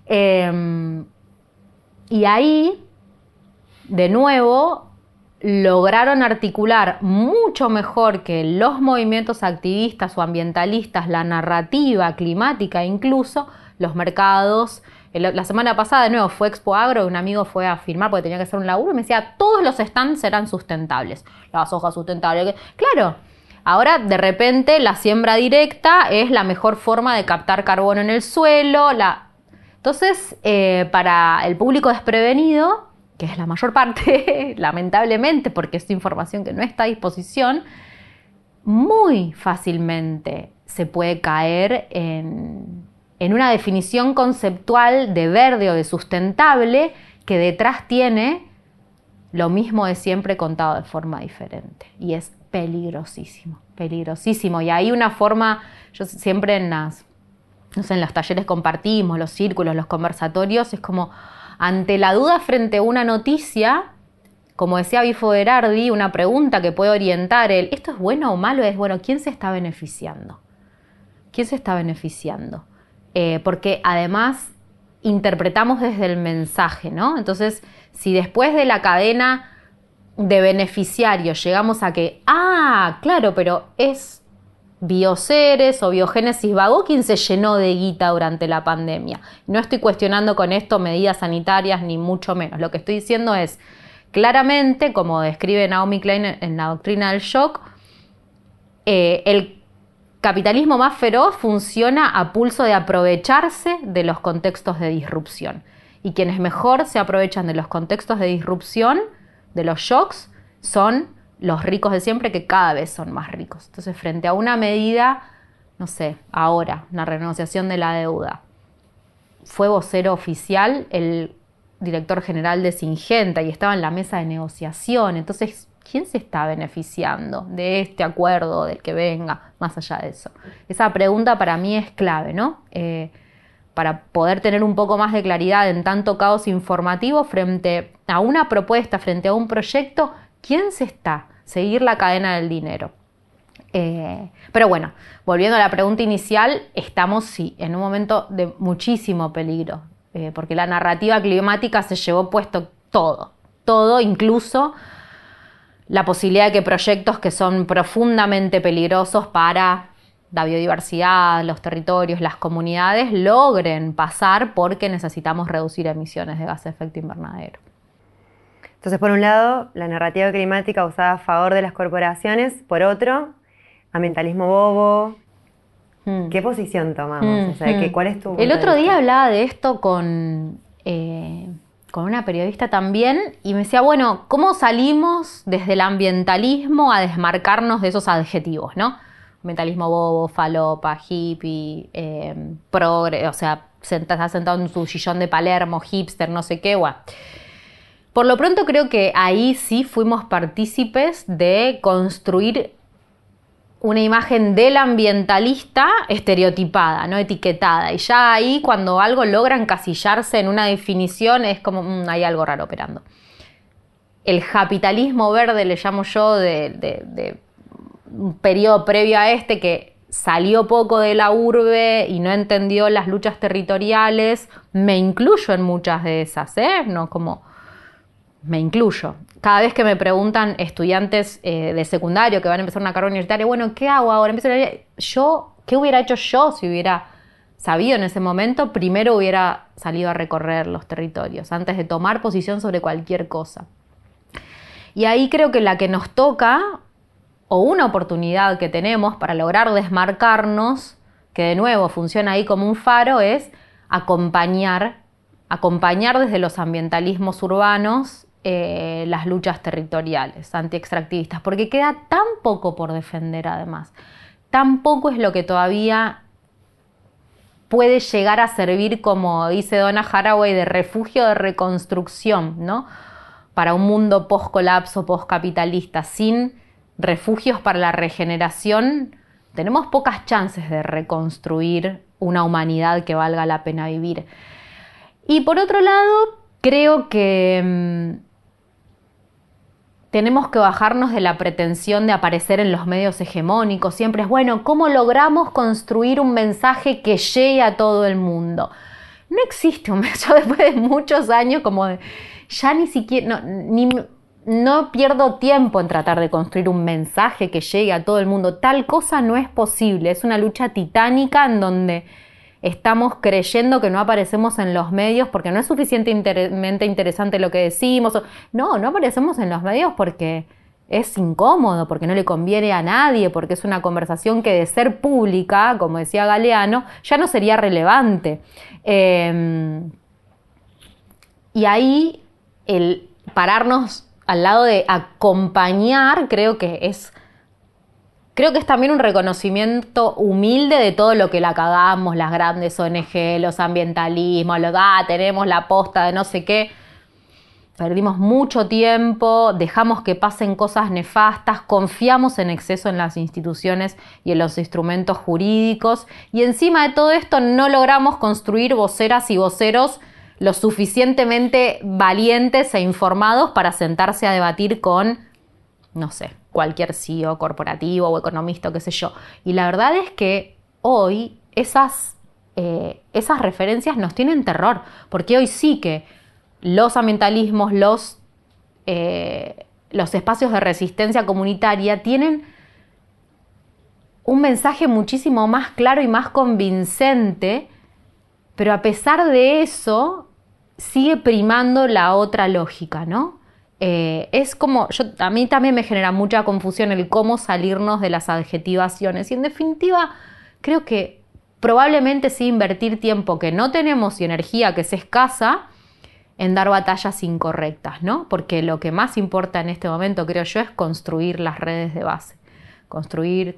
Y ahí, de nuevo, lograron articular mucho mejor que los movimientos activistas o ambientalistas la narrativa climática, incluso los mercados, La semana pasada, de nuevo, fue Expo Agro, un amigo fue a firmar porque tenía que hacer un laburo y me decía, todos los stands serán sustentables. Las hojas sustentables. Claro, ahora de repente la siembra directa es la mejor forma de captar carbono en el suelo. Entonces, para el público desprevenido, que es la mayor parte, lamentablemente, porque es información que no está a disposición, muy fácilmente se puede caer en una definición conceptual de verde o de sustentable que detrás tiene lo mismo de siempre contado de forma diferente. Y es peligrosísimo, peligrosísimo. Y hay una forma, yo siempre en los talleres compartimos, los círculos, los conversatorios, es como ante la duda frente a una noticia, como decía Bifo Berardi, una pregunta que puede orientar ¿esto es bueno o malo? Es, bueno, ¿quién se está beneficiando? ¿Quién se está beneficiando? Porque además interpretamos desde el mensaje, ¿no? Entonces, si después de la cadena de beneficiarios llegamos a que, claro, pero es Bioceres o Biogénesis Vago quien se llenó de guita durante la pandemia. No estoy cuestionando con esto medidas sanitarias, ni mucho menos. Lo que estoy diciendo es, claramente, como describe Naomi Klein en La doctrina del shock, el capitalismo más feroz funciona a pulso de aprovecharse de los contextos de disrupción. Y quienes mejor se aprovechan de los contextos de disrupción, de los shocks, son los ricos de siempre, que cada vez son más ricos. Entonces, frente a una medida, no sé, ahora, una renegociación de la deuda, fue vocero oficial el director general de Syngenta y estaba en la mesa de negociación. Entonces, ¿quién se está beneficiando de este acuerdo, del que venga, más allá de eso? Esa pregunta para mí es clave, ¿no? Para poder tener un poco más de claridad en tanto caos informativo frente a una propuesta, frente a un proyecto, ¿quién se está? Seguir la cadena del dinero. Pero bueno, volviendo a la pregunta inicial, estamos sí en un momento de muchísimo peligro, porque la narrativa climática se llevó puesto todo, incluso la posibilidad de que proyectos que son profundamente peligrosos para la biodiversidad, los territorios, las comunidades, logren pasar porque necesitamos reducir emisiones de gases de efecto invernadero. Entonces, por un lado, la narrativa climática usada a favor de las corporaciones, por otro, ambientalismo bobo. ¿Qué posición tomamos? O sea, ¿cuál es tu punto El otro de vista? día hablaba de esto con una periodista también y me decía, bueno, ¿cómo salimos desde el ambientalismo a desmarcarnos de esos adjetivos, ¿no? Ambientalismo bobo, falopa, hippie, progre, o sea, está sentado en su sillón de Palermo, hipster, no sé qué, bueno. Por lo pronto creo que ahí sí fuimos partícipes de construir una imagen del ambientalista estereotipada, no etiquetada. Y ya ahí cuando algo logra encasillarse en una definición es como hay algo raro operando. El capitalismo verde, le llamo yo, de un periodo previo a este que salió poco de la urbe y no entendió las luchas territoriales, me incluyo en muchas de esas, no como... Me incluyo. Cada vez que me preguntan estudiantes de secundario que van a empezar una carrera universitaria, bueno, ¿qué hago ahora? ¿Qué hubiera hecho yo si hubiera sabido en ese momento? Primero hubiera salido a recorrer los territorios antes de tomar posición sobre cualquier cosa. Y ahí creo que la que nos toca, o una oportunidad que tenemos para lograr desmarcarnos, que de nuevo funciona ahí como un faro, es acompañar desde los ambientalismos urbanos las luchas territoriales antiextractivistas, porque queda tan poco por defender además, tan poco es lo que todavía puede llegar a servir, como dice Donna Haraway, de refugio de reconstrucción, ¿no? Para un mundo post-colapso, post-capitalista, sin refugios para la regeneración, tenemos pocas chances de reconstruir una humanidad que valga la pena vivir. Y por otro lado, creo que tenemos que bajarnos de la pretensión de aparecer en los medios hegemónicos. Siempre es, bueno, ¿cómo logramos construir un mensaje que llegue a todo el mundo? No existe un mensaje, después de muchos años, como ya ni siquiera, no pierdo tiempo en tratar de construir un mensaje que llegue a todo el mundo. Tal cosa no es posible, es una lucha titánica en donde estamos creyendo que no aparecemos en los medios porque no es suficientemente interesante lo que decimos. No aparecemos en los medios porque es incómodo, porque no le conviene a nadie, porque es una conversación que de ser pública, como decía Galeano, ya no sería relevante. Y ahí el pararnos al lado de acompañar, creo que es también un reconocimiento humilde de todo lo que la cagamos, las grandes ONG, los ambientalismos, tenemos la posta de no sé qué. Perdimos mucho tiempo, dejamos que pasen cosas nefastas, confiamos en exceso en las instituciones y en los instrumentos jurídicos, y encima de todo esto no logramos construir voceras y voceros lo suficientemente valientes e informados para sentarse a debatir con, no sé, cualquier CEO corporativo o economista, qué sé yo. Y la verdad es que hoy esas referencias nos tienen terror, porque hoy sí que los ambientalismos, los espacios de resistencia comunitaria tienen un mensaje muchísimo más claro y más convincente, pero a pesar de eso sigue primando la otra lógica, ¿no? Es como, a mí también me genera mucha confusión el cómo salirnos de las adjetivaciones, y en definitiva creo que probablemente sí invertir tiempo que no tenemos y energía que es escasa en dar batallas incorrectas, ¿no? Porque lo que más importa en este momento, creo yo, es construir las redes de base. Construir,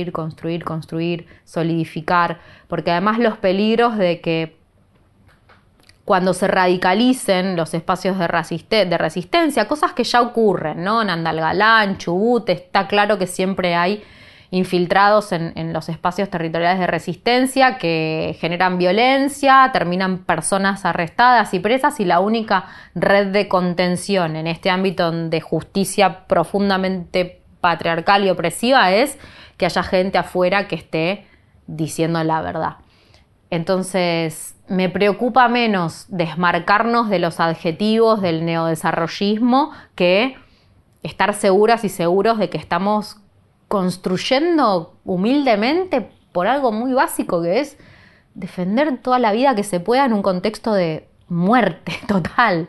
solidificar, porque además los peligros de que cuando se radicalicen los espacios de resistencia, cosas que ya ocurren, ¿no? En Andalgalá, Chubut, está claro que siempre hay infiltrados en los espacios territoriales de resistencia que generan violencia, terminan personas arrestadas y presas, y la única red de contención en este ámbito de justicia profundamente patriarcal y opresiva es que haya gente afuera que esté diciendo la verdad. Entonces, me preocupa menos desmarcarnos de los adjetivos del neodesarrollismo que estar seguras y seguros de que estamos construyendo humildemente por algo muy básico, que es defender toda la vida que se pueda en un contexto de muerte total.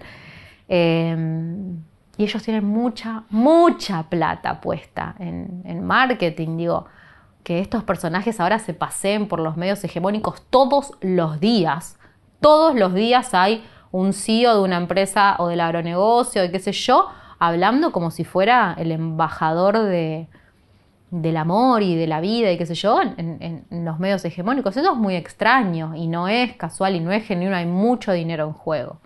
Y ellos tienen mucha plata puesta en marketing. Digo, que estos personajes ahora se paseen por los medios hegemónicos todos los días. Todos los días hay un CEO de una empresa o del agronegocio, de qué sé yo, hablando como si fuera el embajador del amor y de la vida y qué sé yo, en los medios hegemónicos. Eso es muy extraño y no es casual y no es genuino, hay mucho dinero en juego.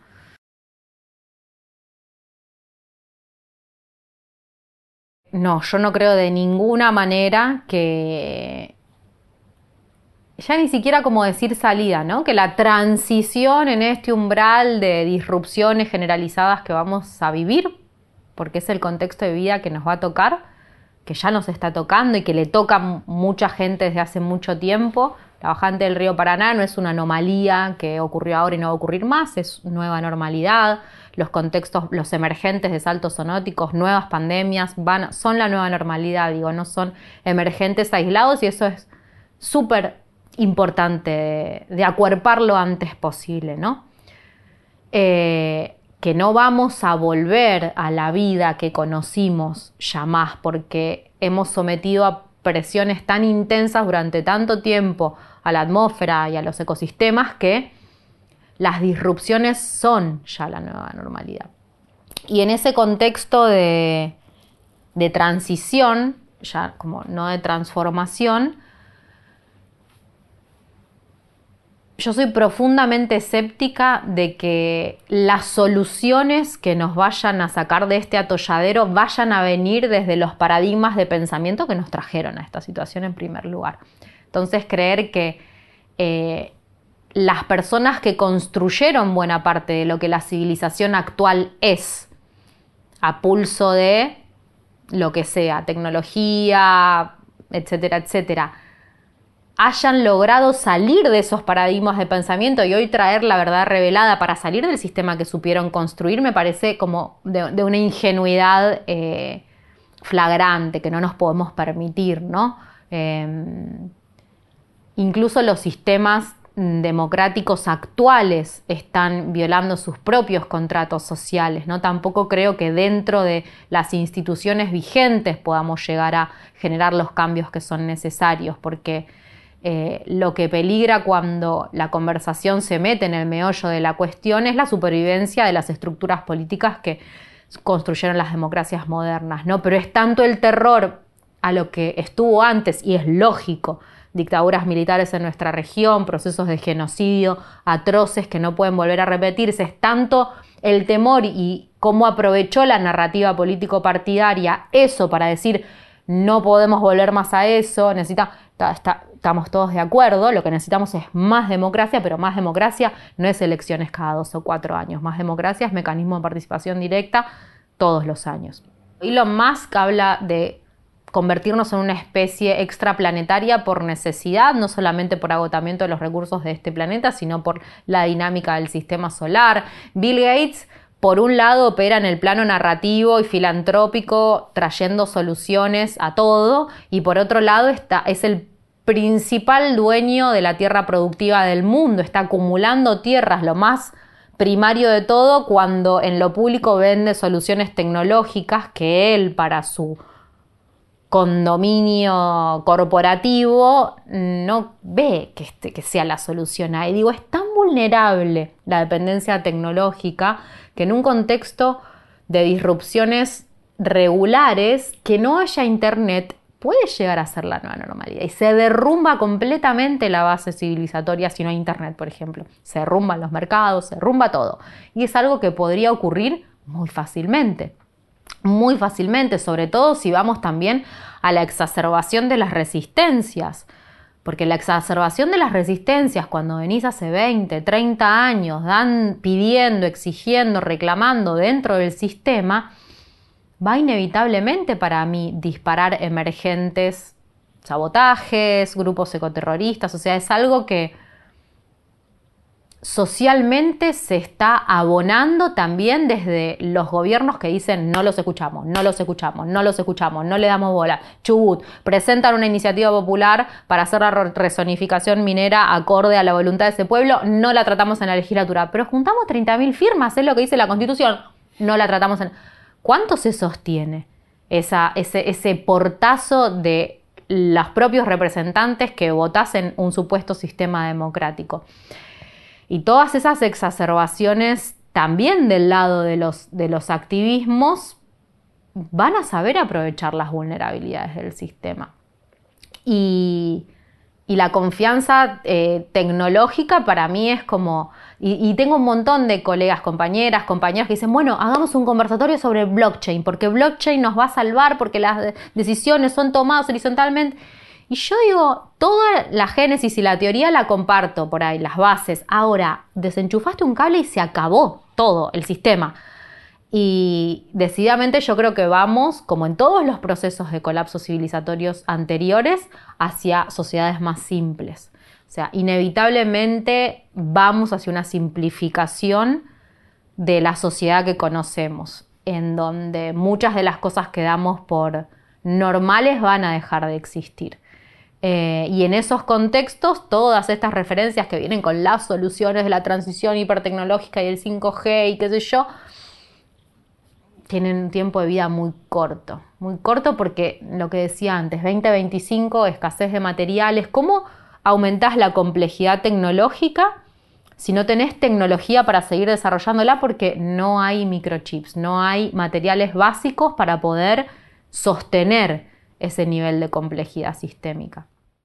No, yo no creo de ninguna manera que, ya ni siquiera como decir salida, ¿no? Que la transición en este umbral de disrupciones generalizadas que vamos a vivir, porque es el contexto de vida que nos va a tocar, que ya nos está tocando y que le toca a mucha gente desde hace mucho tiempo. La bajante del río Paraná no es una anomalía que ocurrió ahora y no va a ocurrir más, es nueva normalidad. Los contextos, los emergentes de saltos zoonóticos, nuevas pandemias, son la nueva normalidad, digo, no son emergentes aislados, y eso es súper importante de acuerpar lo antes posible, ¿no? Que no vamos a volver a la vida que conocimos ya más, porque hemos sometido a presiones tan intensas durante tanto tiempo a la atmósfera y a los ecosistemas que las disrupciones son ya la nueva normalidad. Y en ese contexto de transición, ya como no de transformación, yo soy profundamente escéptica de que las soluciones que nos vayan a sacar de este atolladero vayan a venir desde los paradigmas de pensamiento que nos trajeron a esta situación en primer lugar. Entonces, creer que las personas que construyeron buena parte de lo que la civilización actual es, a pulso de lo que sea, tecnología, etcétera, etcétera, hayan logrado salir de esos paradigmas de pensamiento y hoy traer la verdad revelada para salir del sistema que supieron construir, me parece como de una ingenuidad flagrante que no nos podemos permitir, ¿no? Incluso los sistemas democráticos actuales están violando sus propios contratos sociales, ¿no? Tampoco creo que dentro de las instituciones vigentes podamos llegar a generar los cambios que son necesarios, porque lo que peligra cuando la conversación se mete en el meollo de la cuestión es la supervivencia de las estructuras políticas que construyeron las democracias modernas, ¿no? Pero es tanto el terror a lo que estuvo antes, y es lógico, dictaduras militares en nuestra región, procesos de genocidio atroces que no pueden volver a repetirse, es tanto el temor y cómo aprovechó la narrativa político-partidaria eso para decir no podemos volver más a eso, estamos todos de acuerdo, lo que necesitamos es más democracia, pero más democracia no es elecciones cada 2 o 4 años, más democracia es mecanismo de participación directa todos los años. Elon Musk habla de convertirnos en una especie extraplanetaria por necesidad, no solamente por agotamiento de los recursos de este planeta, sino por la dinámica del sistema solar. Bill Gates, por un lado, opera en el plano narrativo y filantrópico, trayendo soluciones a todo, y por otro lado es el principal dueño de la tierra productiva del mundo, está acumulando tierras, lo más primario de todo, cuando en lo público vende soluciones tecnológicas que él, para su condominio corporativo, no ve que sea la solución ahí. Digo, es tan vulnerable la dependencia tecnológica que en un contexto de disrupciones regulares, que no haya internet puede llegar a ser la nueva normalidad y se derrumba completamente la base civilizatoria si no hay internet, por ejemplo. Se derrumban los mercados, se derrumba todo. Y es algo que podría ocurrir muy fácilmente, sobre todo si vamos también a la exacerbación de las resistencias. Porque la exacerbación de las resistencias, cuando venís hace 20, 30 años, pidiendo, exigiendo, reclamando dentro del sistema, va inevitablemente para mí disparar emergentes, sabotajes, grupos ecoterroristas. O sea, es algo que socialmente se está abonando también desde los gobiernos que dicen no los escuchamos, no le damos bola. Chubut, presentan una iniciativa popular para hacer la rezonificación minera acorde a la voluntad de ese pueblo, no la tratamos en la legislatura, pero juntamos 30.000 firmas, es lo que dice la Constitución, no la tratamos en... ¿Cuánto se sostiene ese portazo de los propios representantes que votasen un supuesto sistema democrático? Y todas esas exacerbaciones también del lado de los activismos van a saber aprovechar las vulnerabilidades del sistema. Y la confianza tecnológica para mí es como... Y tengo un montón de colegas, compañeros que dicen, bueno, hagamos un conversatorio sobre blockchain, porque blockchain nos va a salvar, porque las decisiones son tomadas horizontalmente. Y yo digo, toda la génesis y la teoría la comparto por ahí, las bases. Ahora, desenchufaste un cable y se acabó todo el sistema. Y decididamente yo creo que vamos, como en todos los procesos de colapsos civilizatorios anteriores, hacia sociedades más simples. O sea, inevitablemente vamos hacia una simplificación de la sociedad que conocemos, en donde muchas de las cosas que damos por normales van a dejar de existir. Y en esos contextos, todas estas referencias que vienen con las soluciones de la transición hipertecnológica y el 5G y qué sé yo, tienen un tiempo de vida muy corto porque lo que decía antes, 2025, escasez de materiales. ¿Cómo aumentás la complejidad tecnológica si no tenés tecnología para seguir desarrollándola? Porque no hay microchips, no hay materiales básicos para poder sostener ese nivel de complejidad sistémica.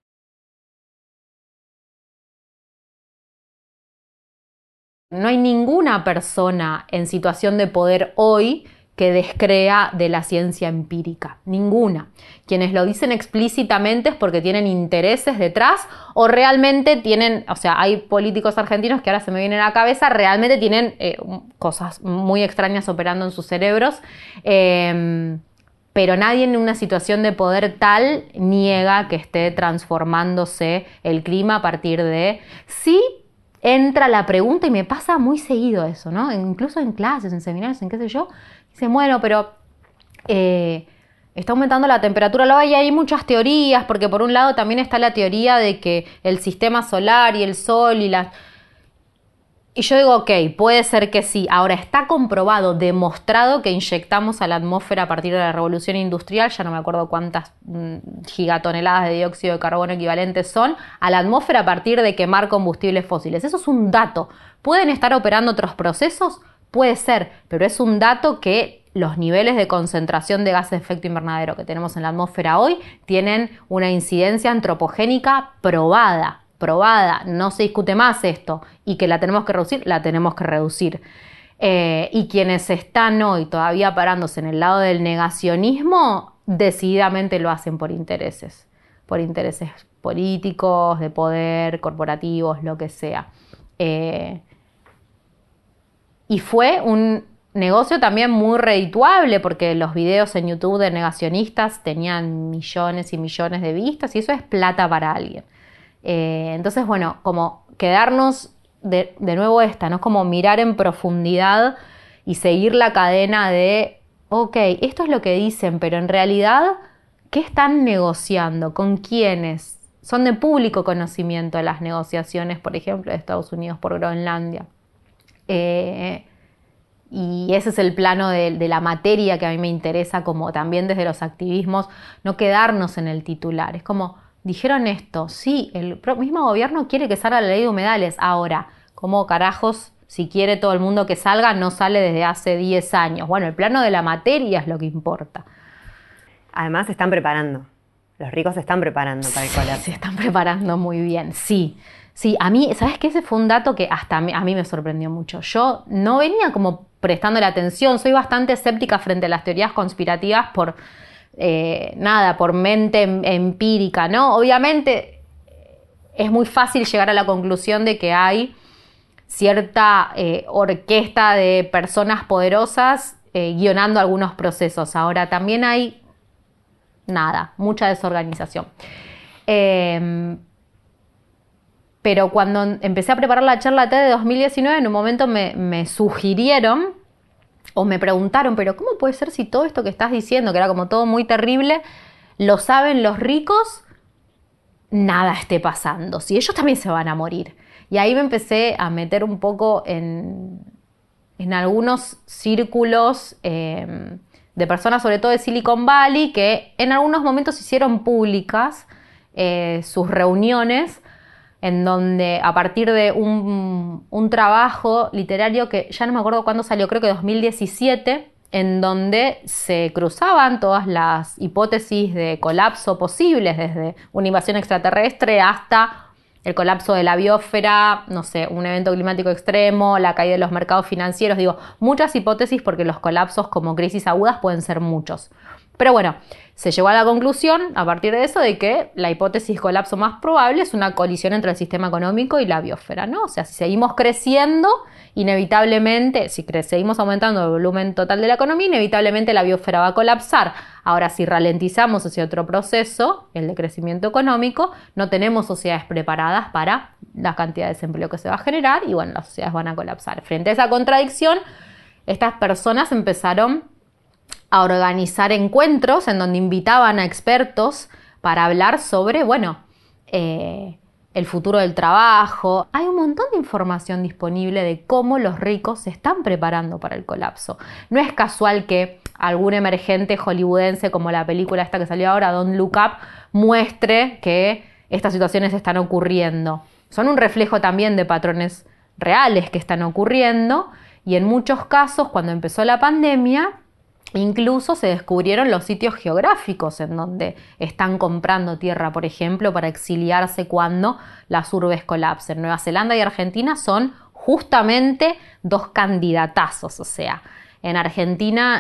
No hay ninguna persona en situación de poder hoy que descrea de la ciencia empírica, ninguna. Quienes lo dicen explícitamente es porque tienen intereses detrás o realmente tienen, o sea, hay políticos argentinos que ahora se me vienen a la cabeza, realmente tienen cosas muy extrañas operando en sus cerebros, pero nadie en una situación de poder tal niega que esté transformándose el clima a partir de... Sí, entra la pregunta, y me pasa muy seguido eso, ¿no? Incluso en clases, en seminarios, en qué sé yo, dicen, bueno, pero está aumentando la temperatura. Luego hay muchas teorías, porque por un lado también está la teoría de que el sistema solar y el sol y yo digo, ok, puede ser que sí. Ahora, está comprobado, demostrado que inyectamos a la atmósfera a partir de la revolución industrial, ya no me acuerdo cuántas gigatoneladas de dióxido de carbono equivalentes son, a la atmósfera a partir de quemar combustibles fósiles. Eso es un dato. ¿Pueden estar operando otros procesos? Puede ser, pero es un dato que los niveles de concentración de gases de efecto invernadero que tenemos en la atmósfera hoy tienen una incidencia antropogénica probada, no se discute más esto, y que la tenemos que reducir, y quienes están hoy todavía parándose en el lado del negacionismo, decididamente lo hacen por intereses políticos, de poder, corporativos, lo que sea. Y fue un negocio también muy redituable, porque los videos en YouTube de negacionistas tenían millones y millones de vistas, y eso es plata para alguien. Entonces, bueno, como quedarnos de nuevo ¿no? Como mirar en profundidad y seguir la cadena de, ok, esto es lo que dicen, pero en realidad, ¿qué están negociando? ¿Con quiénes? Son de público conocimiento las negociaciones, por ejemplo, de Estados Unidos por Groenlandia. Y ese es el plano de la materia que a mí me interesa, como también desde los activismos, no quedarnos en el titular. Es como, dijeron esto, sí, el mismo gobierno quiere que salga la ley de humedales. Ahora, ¿cómo carajos, si quiere todo el mundo que salga, no sale desde hace 10 años? Bueno, el plano de la materia es lo que importa. Además se están preparando. Los ricos se están preparando para el colapso. Se están preparando muy bien, sí. Sí, a mí, ¿sabes qué? Ese fue un dato que hasta a mí me sorprendió mucho. Yo no venía como prestando la atención, soy bastante escéptica frente a las teorías conspirativas por mente empírica, ¿no? Obviamente es muy fácil llegar a la conclusión de que hay cierta orquesta de personas poderosas guionando algunos procesos. Ahora también hay mucha desorganización. Pero cuando empecé a preparar la charla TED de 2019, en un momento me sugirieron o me preguntaron, pero ¿cómo puede ser si todo esto que estás diciendo, que era como todo muy terrible, lo saben los ricos, nada esté pasando? Si ellos también se van a morir. Y ahí me empecé a meter un poco en algunos círculos de personas, sobre todo de Silicon Valley, que en algunos momentos hicieron públicas sus reuniones, en donde a partir de un trabajo literario que ya no me acuerdo cuándo salió, creo que 2017, en donde se cruzaban todas las hipótesis de colapso posibles, desde una invasión extraterrestre hasta el colapso de la biosfera, no sé, un evento climático extremo, la caída de los mercados financieros, digo, muchas hipótesis, porque los colapsos como crisis agudas pueden ser muchos. Pero bueno, se llegó a la conclusión, a partir de eso, de que la hipótesis colapso más probable es una colisión entre el sistema económico y la biosfera, ¿no? O sea, si seguimos creciendo, inevitablemente, si seguimos aumentando el volumen total de la economía, inevitablemente la biosfera va a colapsar. Ahora, si ralentizamos ese otro proceso, el de crecimiento económico, no tenemos sociedades preparadas para la cantidad de desempleo que se va a generar y, bueno, las sociedades van a colapsar. Frente a esa contradicción, estas personas empezaron a organizar encuentros en donde invitaban a expertos para hablar sobre, el futuro del trabajo. Hay un montón de información disponible de cómo los ricos se están preparando para el colapso. No es casual que algún emergente hollywoodense, como la película esta que salió ahora, Don't Look Up, muestre que estas situaciones están ocurriendo. Son un reflejo también de patrones reales que están ocurriendo, y en muchos casos, cuando empezó la pandemia, incluso se descubrieron los sitios geográficos en donde están comprando tierra, por ejemplo, para exiliarse cuando las urbes colapsen. Nueva Zelanda y Argentina son justamente dos candidatazos. O sea, en Argentina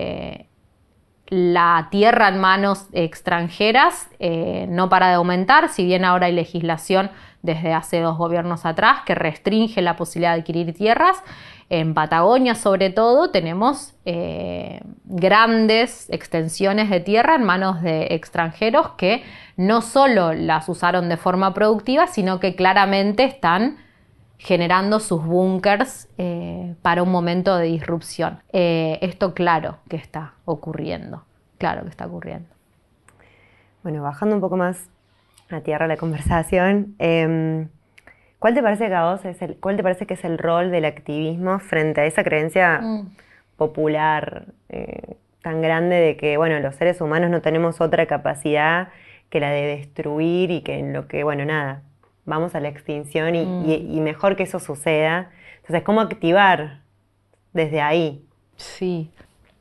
la tierra en manos extranjeras no para de aumentar, si bien ahora hay legislación desde hace 2 gobiernos atrás que restringe la posibilidad de adquirir tierras. En Patagonia, sobre todo, tenemos grandes extensiones de tierra en manos de extranjeros que no solo las usaron de forma productiva, sino que claramente están generando sus búnkers para un momento de disrupción. Esto claro que está ocurriendo. claro que está ocurriendo. Bueno, bajando un poco más a tierra la conversación, ¿cuál te parece que a vos cuál te parece que es el rol del activismo frente a esa creencia popular tan grande de que, bueno, los seres humanos no tenemos otra capacidad que la de destruir y que en lo que, bueno, nada, vamos a la extinción y mejor que eso suceda? Entonces, ¿cómo activar desde ahí? Sí.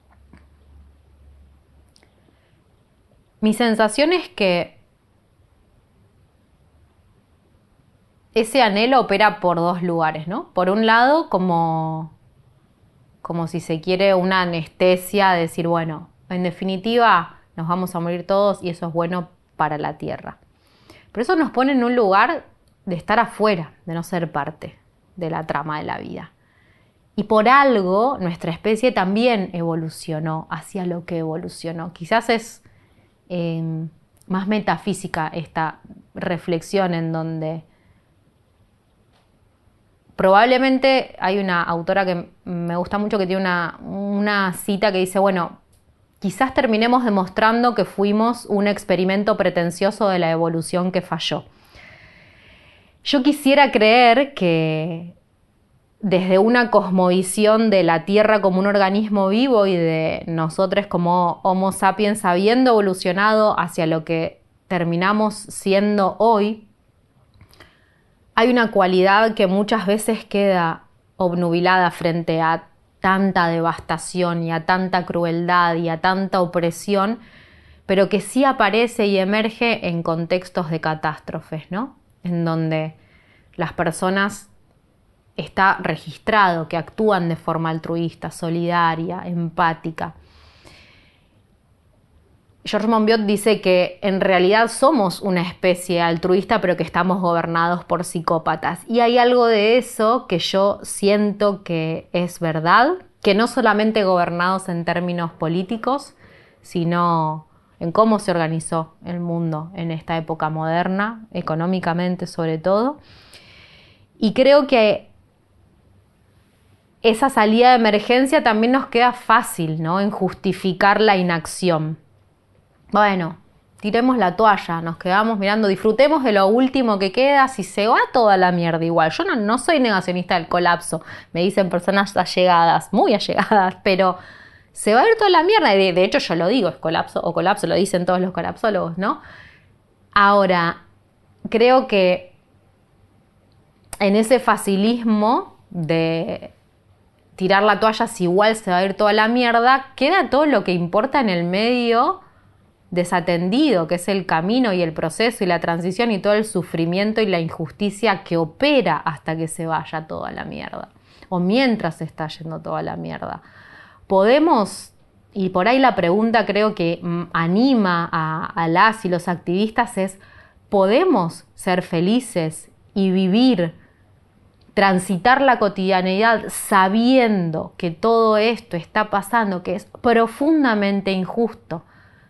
Mi sensación es que ese anhelo opera por dos lugares, ¿no? Por un lado, como si se quiere una anestesia, decir, bueno, en definitiva nos vamos a morir todos y eso es bueno para la Tierra. Pero eso nos pone en un lugar de estar afuera, de no ser parte de la trama de la vida. Y por algo nuestra especie también evolucionó hacia lo que evolucionó. Quizás es más metafísica esta reflexión en donde probablemente hay una autora que me gusta mucho que tiene una cita que dice, bueno, quizás terminemos demostrando que fuimos un experimento pretencioso de la evolución que falló. Yo quisiera creer que desde una cosmovisión de la Tierra como un organismo vivo y de nosotros como Homo sapiens habiendo evolucionado hacia lo que terminamos siendo hoy, hay una cualidad que muchas veces queda obnubilada frente a tanta devastación y a tanta crueldad y a tanta opresión, pero que sí aparece y emerge en contextos de catástrofes, ¿no? En donde las personas está registrado que actúan de forma altruista, solidaria, empática. George Monbiot dice que en realidad somos una especie altruista, pero que estamos gobernados por psicópatas. Y hay algo de eso que yo siento que es verdad, que no solamente gobernados en términos políticos, sino en cómo se organizó el mundo en esta época moderna, económicamente sobre todo. Y creo que esa salida de emergencia también nos queda fácil, ¿no? En justificar la inacción. Bueno, tiremos la toalla, nos quedamos mirando, disfrutemos de lo último que queda, si se va toda la mierda igual. Yo no soy negacionista del colapso, me dicen personas allegadas, muy allegadas, pero se va a ir toda la mierda. Y de hecho yo lo digo, es colapso o colapso, lo dicen todos los colapsólogos, ¿no? Ahora, creo que en ese facilismo de tirar la toalla si igual se va a ir toda la mierda, queda todo lo que importa en el medio desatendido, que es el camino y el proceso y la transición y todo el sufrimiento y la injusticia que opera hasta que se vaya toda la mierda, o mientras se está yendo toda la mierda. Podemos, y por ahí la pregunta creo que anima a las y los activistas es, ¿podemos ser felices y vivir, transitar la cotidianidad sabiendo que todo esto está pasando, que es profundamente injusto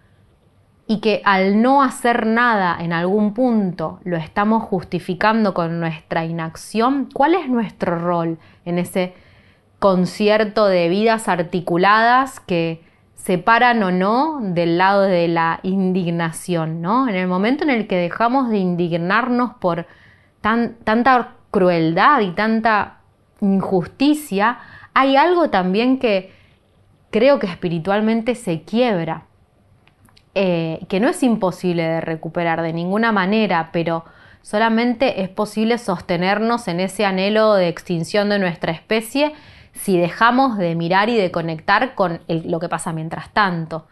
y que al no hacer nada en algún punto lo estamos justificando con nuestra inacción? ¿Cuál es nuestro rol en ese concierto de vidas articuladas que se paran o no del lado de la indignación, ¿no? En el momento en el que dejamos de indignarnos por tanta crueldad y tanta injusticia, hay algo también que creo que espiritualmente se quiebra, que no es imposible de recuperar de ninguna manera, pero solamente es posible sostenernos en ese anhelo de extinción de nuestra especie si dejamos de mirar y de conectar con lo que pasa mientras tanto.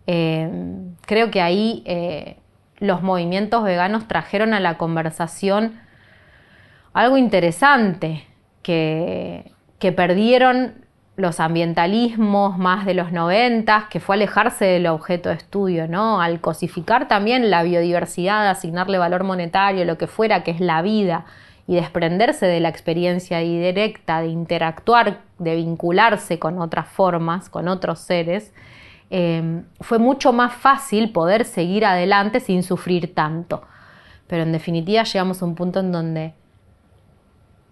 Creo que ahí los movimientos veganos trajeron a la conversación algo interesante que perdieron los ambientalismos más de los 90, que fue alejarse del objeto de estudio, ¿no? Al cosificar también la biodiversidad, asignarle valor monetario, lo que fuera, que es la vida, y desprenderse de la experiencia directa, de interactuar, de vincularse con otras formas, con otros seres, fue mucho más fácil poder seguir adelante sin sufrir tanto. Pero en definitiva llegamos a un punto en donde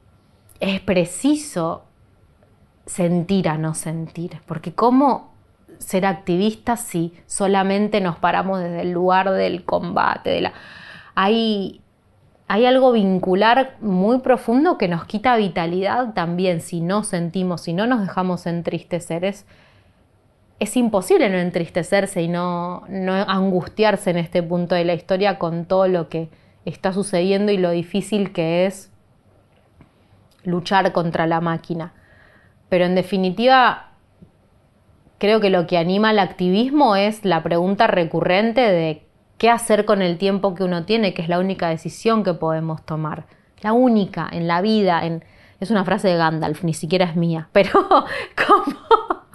es preciso sentir a no sentir, porque cómo ser activistas si solamente nos paramos desde el lugar del combate, hay algo vincular muy profundo que nos quita vitalidad también si no sentimos, si no nos dejamos entristecer. Es imposible no entristecerse y no angustiarse en este punto de la historia con todo lo que está sucediendo y lo difícil que es luchar contra la máquina. Pero en definitiva, creo que lo que anima al activismo es la pregunta recurrente de qué hacer con el tiempo que uno tiene, que es la única decisión que podemos tomar. La única en la vida. Es una frase de Gandalf, ni siquiera es mía, pero como...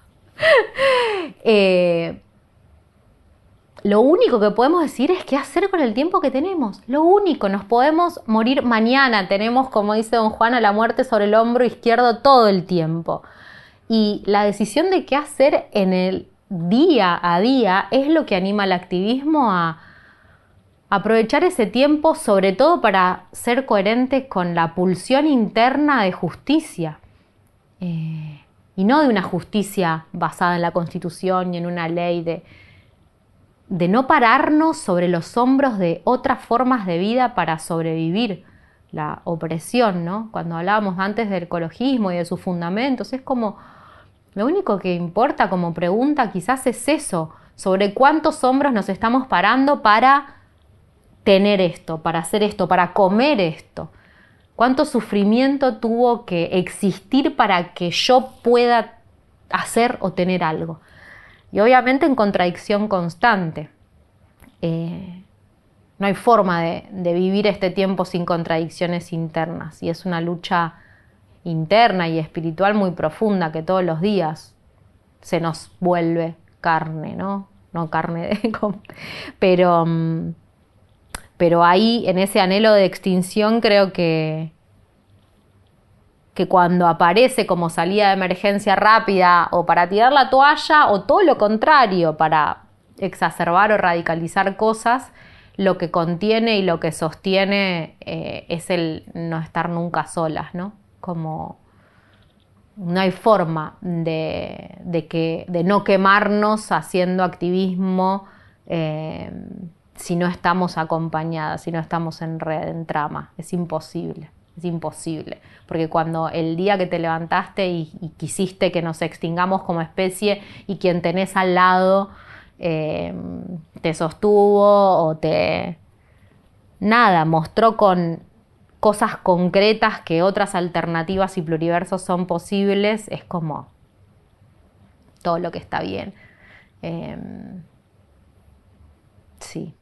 lo único que podemos decir es qué hacer con el tiempo que tenemos. Lo único, nos podemos morir mañana. Tenemos, como dice don Juan, a la muerte sobre el hombro izquierdo todo el tiempo. Y la decisión de qué hacer en el día a día es lo que anima al activismo a aprovechar ese tiempo, sobre todo para ser coherentes con la pulsión interna de justicia. Y no de una justicia basada en la Constitución y en una ley de no pararnos sobre los hombros de otras formas de vida para sobrevivir la opresión, ¿no? Cuando hablábamos antes del ecologismo y de sus fundamentos, es como lo único que importa como pregunta quizás es eso, sobre cuántos hombros nos estamos parando para tener esto, para hacer esto, para comer esto. ¿Cuánto sufrimiento tuvo que existir para que yo pueda hacer o tener algo? Y obviamente en contradicción constante. No hay forma de vivir este tiempo sin contradicciones internas. Y es una lucha interna y espiritual muy profunda que todos los días se nos vuelve carne, ¿no? No carne de... Pero ahí, en ese anhelo de extinción, creo que cuando aparece como salida de emergencia rápida o para tirar la toalla o todo lo contrario, para exacerbar o radicalizar cosas, lo que contiene y lo que sostiene es el no estar nunca solas, ¿no? Como no hay forma de no quemarnos haciendo activismo si no estamos acompañadas, si no estamos en red, en trama. Es imposible, porque cuando el día que te levantaste y quisiste que nos extingamos como especie y quien tenés al lado te sostuvo o mostró con cosas concretas que otras alternativas y pluriversos son posibles, es como todo lo que está bien. Sí.